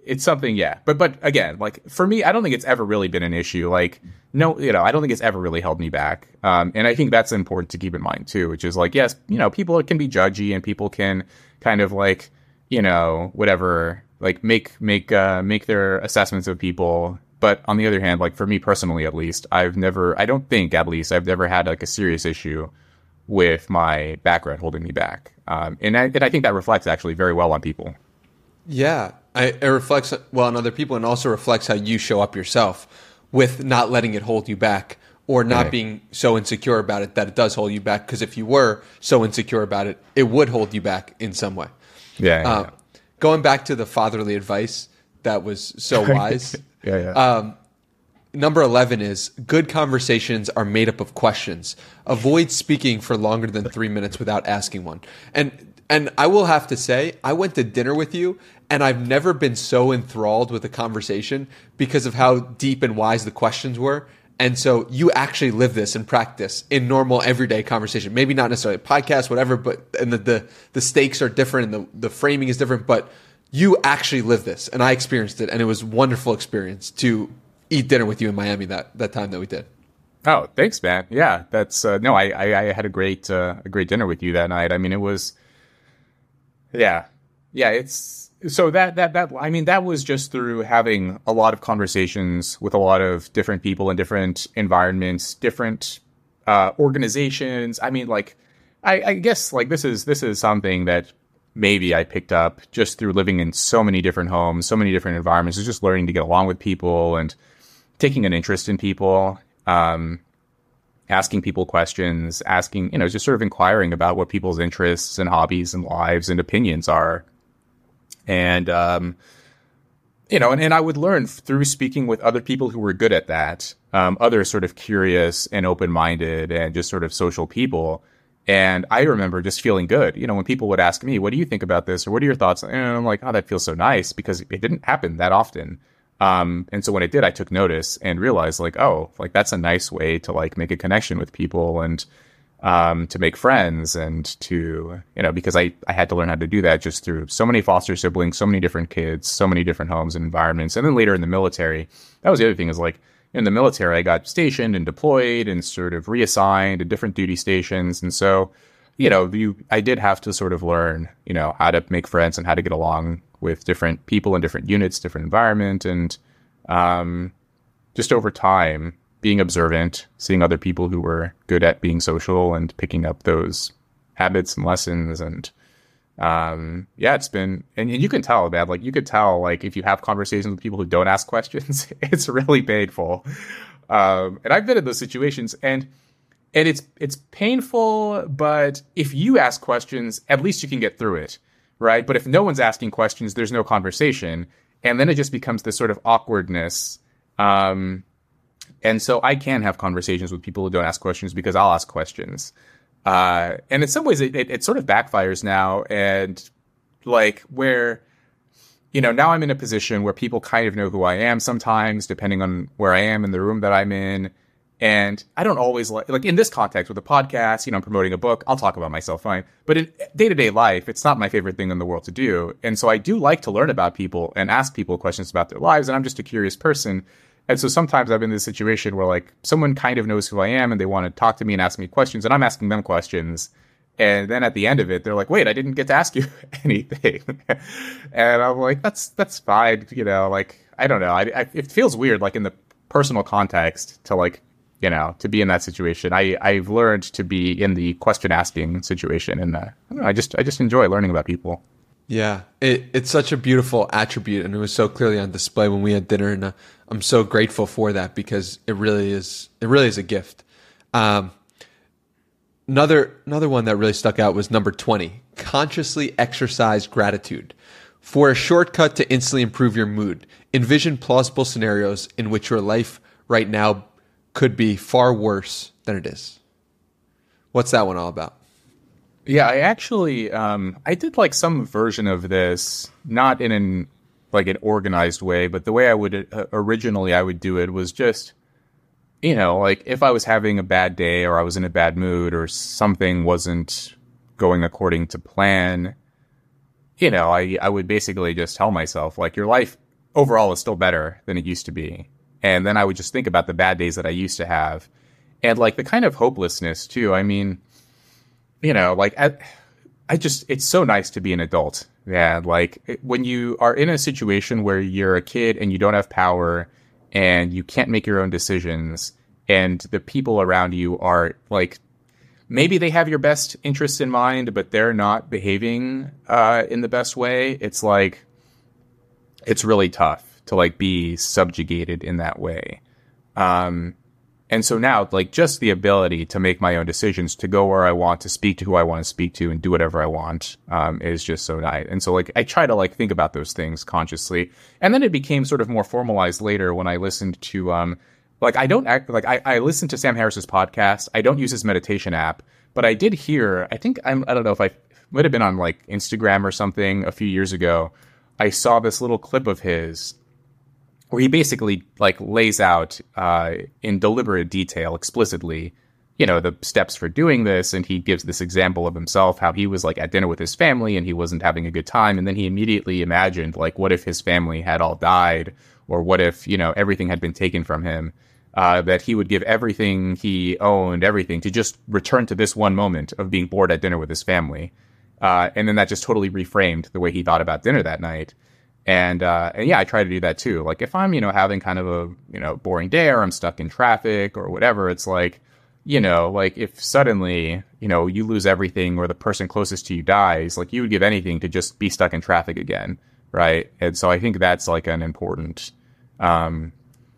[SPEAKER 1] it's something, yeah. But but again, like for me, I don't think it's ever really been an issue. Like no, you know, I don't think it's ever really held me back. Um, and I think that's important to keep in mind too, which is like, yes, you know, people can be judgy and people can kind of like, you know, whatever, like make make uh, make their assessments of people. But on the other hand, like for me personally, at least, I've never, I don't think at least I've never had like a serious issue with my background holding me back. Um, and I, and I think that reflects actually very well on people.
[SPEAKER 2] Yeah, I, it reflects well on other people, and also reflects how you show up yourself with not letting it hold you back, or not
[SPEAKER 1] Right.
[SPEAKER 2] being so insecure about it that it does hold you back. Because if you were so insecure about it, it would hold you back in some way.
[SPEAKER 1] Yeah. yeah,
[SPEAKER 2] Uh,
[SPEAKER 1] yeah.
[SPEAKER 2] Going back to the fatherly advice that was so wise.
[SPEAKER 1] yeah, yeah.
[SPEAKER 2] Um, number eleven is good conversations are made up of questions. Avoid speaking for longer than three minutes without asking one. And and I will have to say, I went to dinner with you, and I've never been so enthralled with a conversation because of how deep and wise the questions were. And so you actually live this in practice in normal everyday conversation. Maybe not necessarily a podcast, whatever, but and the the, the stakes are different and the, the framing is different, but you actually live this, and I experienced it, and it was a wonderful experience to eat dinner with you in Miami that, that time that we did.
[SPEAKER 1] Oh, thanks, man. Yeah, that's uh, no. I, I I had a great uh, a great dinner with you that night. I mean, it was, yeah, yeah. It's so that that that. I mean, that was just through having a lot of conversations with a lot of different people in different environments, different uh, organizations. I mean, like, I, I guess like this is this is something that maybe I picked up just through living in so many different homes, so many different environments. It's just learning to get along with people and taking an interest in people, um, asking people questions, asking, you know, just sort of inquiring about what people's interests and hobbies and lives and opinions are. And, um, you know, and, and I would learn through speaking with other people who were good at that, um, other sort of curious and open-minded and just sort of social people. And I remember just feeling good, you know, when people would ask me, what do you think about this? Or what are your thoughts? And I'm like, oh, that feels so nice, because it didn't happen that often. Um, and so when it did, I took notice and realized like, oh, like that's a nice way to like make a connection with people and, um, to make friends and to, you know, because I, I had to learn how to do that just through so many foster siblings, so many different kids, so many different homes and environments. And then later in the military, that was the other thing, is like, in the military, I got stationed and deployed and sort of reassigned to different duty stations. And so, you know, you, I did have to sort of learn, you know, how to make friends and how to get along with different people in different units, different environment. And um, just over time, being observant, seeing other people who were good at being social and picking up those habits and lessons. And um, yeah, it's been, and, and you can tell, man, like you could tell, like if you have conversations with people who don't ask questions, it's really painful. Um, and I've been in those situations, and, and it's, it's painful, but if you ask questions, at least you can get through it. Right. But if no one's asking questions, there's no conversation. And then it just becomes this sort of awkwardness. Um, and so I can have conversations with people who don't ask questions because I'll ask questions. Uh, and in some ways, it, it, it sort of backfires now. And like where, you know, now I'm in a position where people kind of know who I am sometimes, depending on where I am in the room that I'm in. And I don't always like, like in this context with a podcast, you know, I'm promoting a book, I'll talk about myself fine. But in day-to-day life, it's not my favorite thing in the world to do. And so I do like to learn about people and ask people questions about their lives. And I'm just a curious person. And so sometimes I'm in this situation where like someone kind of knows who I am and they want to talk to me and ask me questions, and I'm asking them questions. And then at the end of it, they're like, wait, I didn't get to ask you anything. And I'm like, that's, that's fine. You know, like, I don't know. I, I, it feels weird, like in the personal context to like, you know, to be in that situation. I, I've learned to be in the question asking situation. And uh, I don't know, I just, I just enjoy learning about people.
[SPEAKER 2] Yeah, it, it's such a beautiful attribute, and it was so clearly on display when we had dinner, and uh, I'm so grateful for that, because it really is, it really is a gift. Um, another another one that really stuck out was number twenty, consciously exercise gratitude. For a shortcut to instantly improve your mood, envision plausible scenarios in which your life right now could be far worse than it is. What's that one all about?
[SPEAKER 1] Yeah, I actually, um, I did like some version of this, not in an, like an organized way, but the way I would, uh, originally I would do it was just, you know, like if I was having a bad day or I was in a bad mood or something wasn't going according to plan, you know, I, I would basically just tell myself like your life overall is still better than it used to be. And then I would just think about the bad days that I used to have, and like the kind of hopelessness too. I mean, you know, like I, I just, it's so nice to be an adult. Yeah. Like it, when you are in a situation where you're a kid and you don't have power and you can't make your own decisions, and the people around you are like, maybe they have your best interests in mind, but they're not behaving uh, in the best way. It's like, it's really tough to like be subjugated in that way. Um, and so now, like, just the ability to make my own decisions, to go where I want, to speak to who I want to speak to, and do whatever I want, um, is just so nice. And so, like, I try to like think about those things consciously. And then it became sort of more formalized later when I listened to, um, like, I don't act like I, I listened to Sam Harris's podcast. I don't use his meditation app, but I did hear, I think I'm, I don't know if I might have been on like Instagram or something a few years ago. I saw this little clip of his where he basically like lays out uh, in deliberate detail, explicitly, you know, the steps for doing this. And he gives this example of himself, how he was like at dinner with his family and he wasn't having a good time. And then he immediately imagined like, what if his family had all died, or what if, you know, everything had been taken from him, uh, that he would give everything he owned, everything, to just return to this one moment of being bored at dinner with his family. Uh, and then that just totally reframed the way he thought about dinner that night. And, uh, and yeah, I try to do that too. Like if I'm, you know, having kind of a, you know, boring day, or I'm stuck in traffic or whatever, it's like, you know, like if suddenly, you know, you lose everything or the person closest to you dies, like you would give anything to just be stuck in traffic again. Right. And so I think that's like an important, um,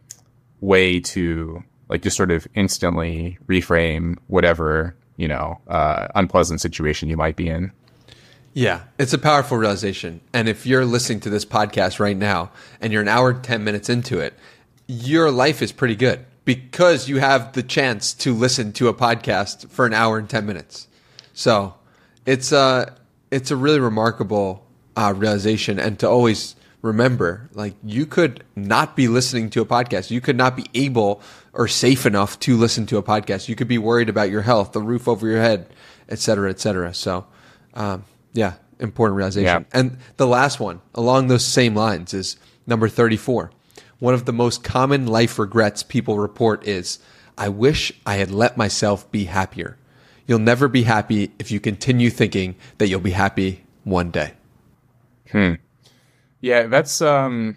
[SPEAKER 1] way to like just sort of instantly reframe whatever, you know, uh, unpleasant situation you might be in.
[SPEAKER 2] Yeah, it's a powerful realization. And if you're listening to this podcast right now and you're an hour and ten minutes into it, your life is pretty good because you have the chance to listen to a podcast for an hour and ten minutes. So it's a, it's a really remarkable uh, realization. And to always remember, like, you could not be listening to a podcast. You could not be able or safe enough to listen to a podcast. You could be worried about your health, the roof over your head, et cetera, et cetera. So, um, yeah, important realization. Yeah. And the last one along those same lines is number thirty-four. One of the most common life regrets people report is, I wish I had let myself be happier. You'll never be happy if you continue thinking that you'll be happy one day.
[SPEAKER 1] Hmm. Yeah, that's um,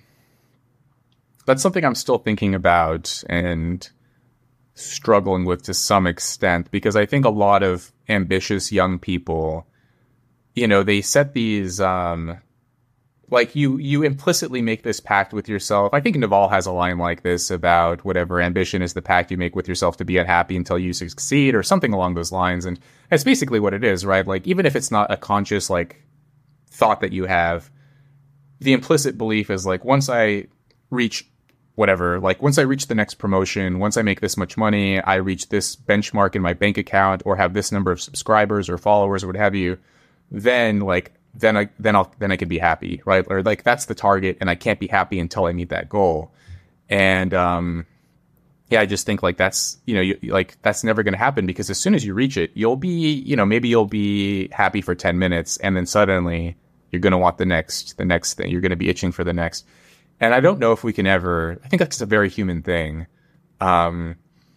[SPEAKER 1] that's something I'm still thinking about and struggling with to some extent, because I think a lot of ambitious young people, you know, they set these, um, like you, you implicitly make this pact with yourself. I think Naval has a line like this about whatever ambition is the pact you make with yourself to be unhappy until you succeed, or something along those lines. And that's basically what it is, right? Like, even if it's not a conscious, like, thought that you have, the implicit belief is like, once I reach whatever, like once I reach the next promotion, once I make this much money, I reach this benchmark in my bank account, or have this number of subscribers or followers or what have you, then like, then I, then I'll, then I can be happy, right? Or like, that's the target and I can't be happy until I meet that goal. And, um, yeah, I just think like that's, you know, you, like that's never going to happen, because as soon as you reach it, you'll be, you know, maybe you'll be happy for ten minutes and then suddenly you're going to want the next, the next thing. You're going to be itching for the next. And I don't know if we can ever, I think that's a very human thing. Um,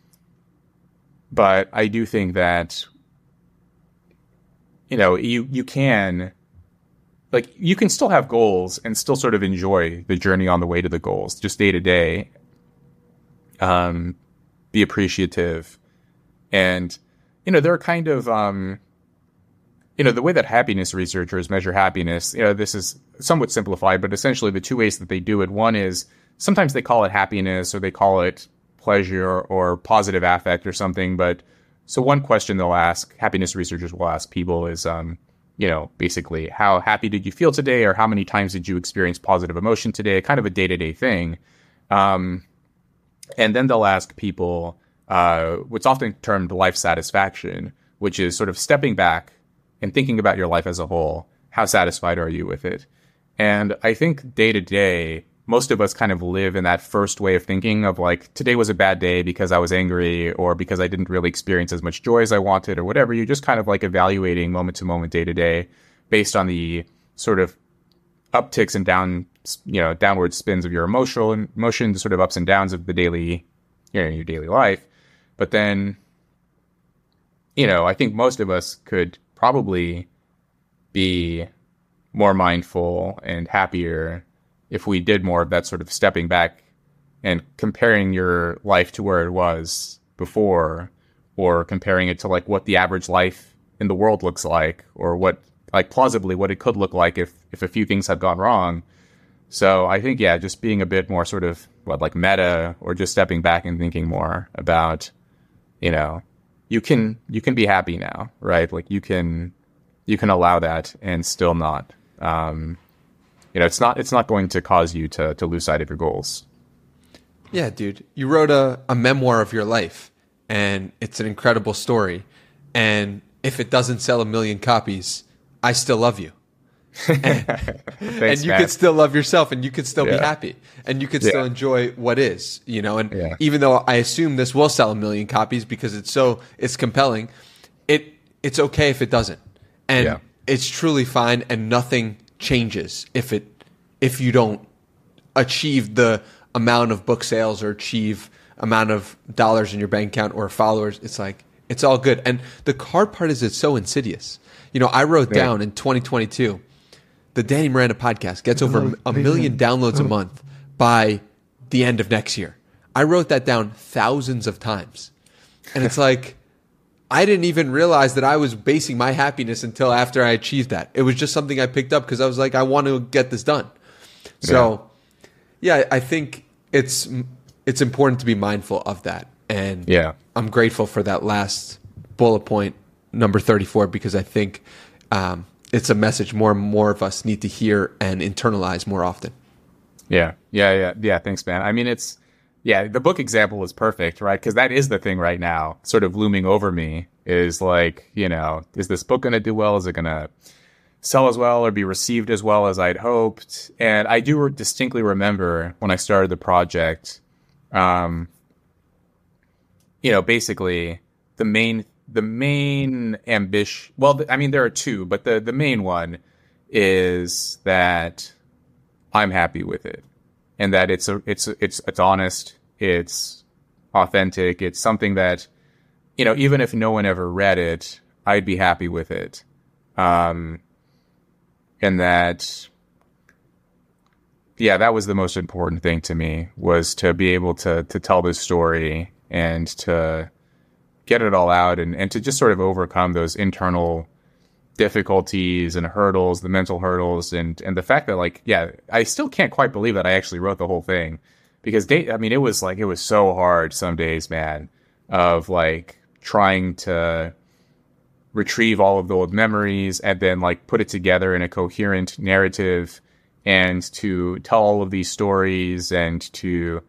[SPEAKER 1] but I do think that, you know, you, you can, like, you can still have goals and still sort of enjoy the journey on the way to the goals, just day to day. Um, be appreciative. And, you know, there are kind of, um, you know, the way that happiness researchers measure happiness, you know, this is somewhat simplified, but essentially the two ways that they do it, one is sometimes they call it happiness, or they call it pleasure or positive affect or something. But so one question they'll ask, happiness researchers will ask people is, um, you know, basically, how happy did you feel today? Or how many times did you experience positive emotion today? Kind of a day-to-day thing. Um, and then they'll ask people uh, what's often termed life satisfaction, which is sort of stepping back and thinking about your life as a whole. How satisfied are you with it? And I think day to day, most of us kind of live in that first way of thinking of like, today was a bad day because I was angry, or because I didn't really experience as much joy as I wanted, or whatever. You're just kind of like evaluating moment to moment, day to day, based on the sort of upticks and down you know, downward spins of your emotional emotions, sort of ups and downs of the daily, you know, your daily life. But then, you know, I think most of us could probably be more mindful and happier if we did more of that sort of stepping back and comparing your life to where it was before, or comparing it to like what the average life in the world looks like, or what, like plausibly what it could look like if, if a few things had gone wrong. So I think, yeah, just being a bit more sort of what, like meta, or just stepping back and thinking more about, you know, you can, you can be happy now, right? Like you can, you can allow that and still not, um, you know, it's not, it's not going to cause you to, to lose sight of your goals.
[SPEAKER 2] Yeah, dude, you wrote a, a memoir of your life, and it's an incredible story. And if it doesn't sell a million copies, I still love you. And,
[SPEAKER 1] Thanks,
[SPEAKER 2] and you
[SPEAKER 1] man.
[SPEAKER 2] could still love yourself, and you could still
[SPEAKER 1] Yeah.
[SPEAKER 2] be happy, and you could
[SPEAKER 1] Yeah.
[SPEAKER 2] still enjoy what is, you know. And
[SPEAKER 1] Yeah.
[SPEAKER 2] even though I assume this will sell a million copies because it's so it's compelling, it it's okay if it doesn't, and
[SPEAKER 1] Yeah.
[SPEAKER 2] it's truly fine, and nothing changes if it if you don't achieve the amount of book sales or achieve amount of dollars in your bank account or followers. It's like, it's all good. And the hard part is it's so insidious. You know, I wrote
[SPEAKER 1] Yeah.
[SPEAKER 2] down in twenty twenty-two, the Danny Miranda podcast gets over a million downloads a month by the end of next year. I wrote that down thousands of times. And it's like, I didn't even realize that I was basing my happiness until after I achieved that. It was just something I picked up because I was like, I want to get this done. So, yeah, I think it's it's important to be mindful of that. And
[SPEAKER 1] Yeah.
[SPEAKER 2] I'm grateful for that last bullet point, number thirty-four, because I think um, it's a message more and more of us need to hear and internalize more often.
[SPEAKER 1] Yeah, yeah, yeah, yeah. Thanks, man. I mean, it's, yeah, the book example is perfect, right? Because that is the thing right now, sort of looming over me, is like, you know, is this book going to do well? Is it going to sell as well or be received as well as I'd hoped? And I do re- distinctly remember when I started the project, um, you know, basically the main, the main ambition, well, th- I mean, there are two, but the, the main one is that I'm happy with it, and that it's a, it's, it's, it's honest, it's authentic, it's something that, you know, even if no one ever read it, I'd be happy with it. Um, and that, yeah, that was the most important thing to me, was to be able to, to tell this story and to get it all out, and, and to just sort of overcome those internal difficulties and hurdles, the mental hurdles, and, and the fact that, like, yeah, I still can't quite believe that I actually wrote the whole thing, because they, I mean, it was like, it was so hard some days, man, of like trying to retrieve all of the old memories and then like put it together in a coherent narrative, and to tell all of these stories, and to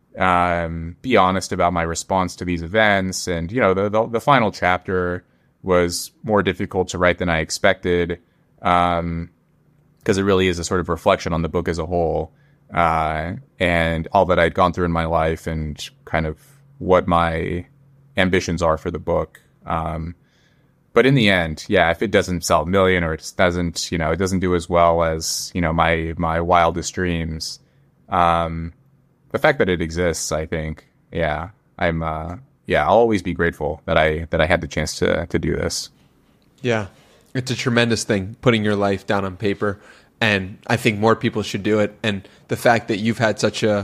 [SPEAKER 1] um, be honest about my response to these events. And, you know, the, the, the final chapter was more difficult to write than I expected, um, because it really is a sort of reflection on the book as a whole, uh, and all that I'd gone through in my life, and kind of what my ambitions are for the book. Um, but in the end, yeah, if it doesn't sell a million, or it doesn't, you know, it doesn't do as well as, you know, my, my wildest dreams, um, the fact that it exists, I think, yeah, I'm, uh, yeah, I'll always be grateful that I, that I had the chance to, to do this.
[SPEAKER 2] Yeah, it's a tremendous thing, putting your life down on paper. And I think more people should do it. And the fact that you've had such a,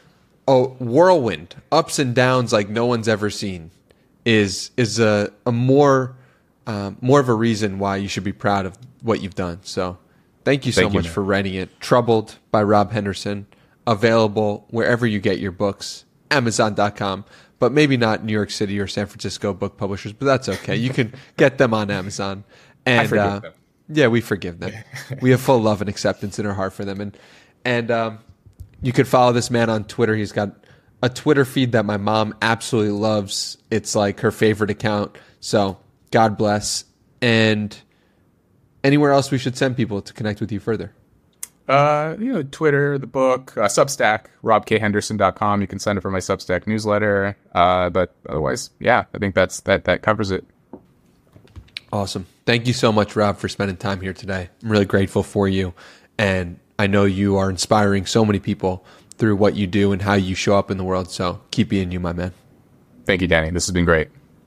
[SPEAKER 2] a whirlwind, ups and downs like no one's ever seen, is is a, a more um, more of a reason why you should be proud of what you've done. So thank you so
[SPEAKER 1] Thank you,
[SPEAKER 2] much
[SPEAKER 1] man.
[SPEAKER 2] for writing it. Troubled by Rob Henderson, available wherever you get your books, amazon dot com, but maybe not New York City or San Francisco book publishers, but that's okay. You can get them on Amazon. And
[SPEAKER 1] I forgive
[SPEAKER 2] uh,
[SPEAKER 1] them.
[SPEAKER 2] yeah, we forgive them. We have full love and acceptance in our heart for them. And and um, you could follow this man on Twitter. He's got a Twitter feed that my mom absolutely loves. It's like her favorite account. So God bless. And anywhere else we should send people to connect with you further?
[SPEAKER 1] Uh, you know, Twitter, the book, uh, Substack, rob k henderson dot com. You can sign up for my Substack newsletter. Uh, but otherwise, yeah, I think that's that that covers it.
[SPEAKER 2] Awesome. Thank you so much, Rob, for spending time here today. I'm really grateful for you. And I know you are inspiring so many people through what you do and how you show up in the world. So keep being you, my man.
[SPEAKER 1] Thank you, Danny. This has been great.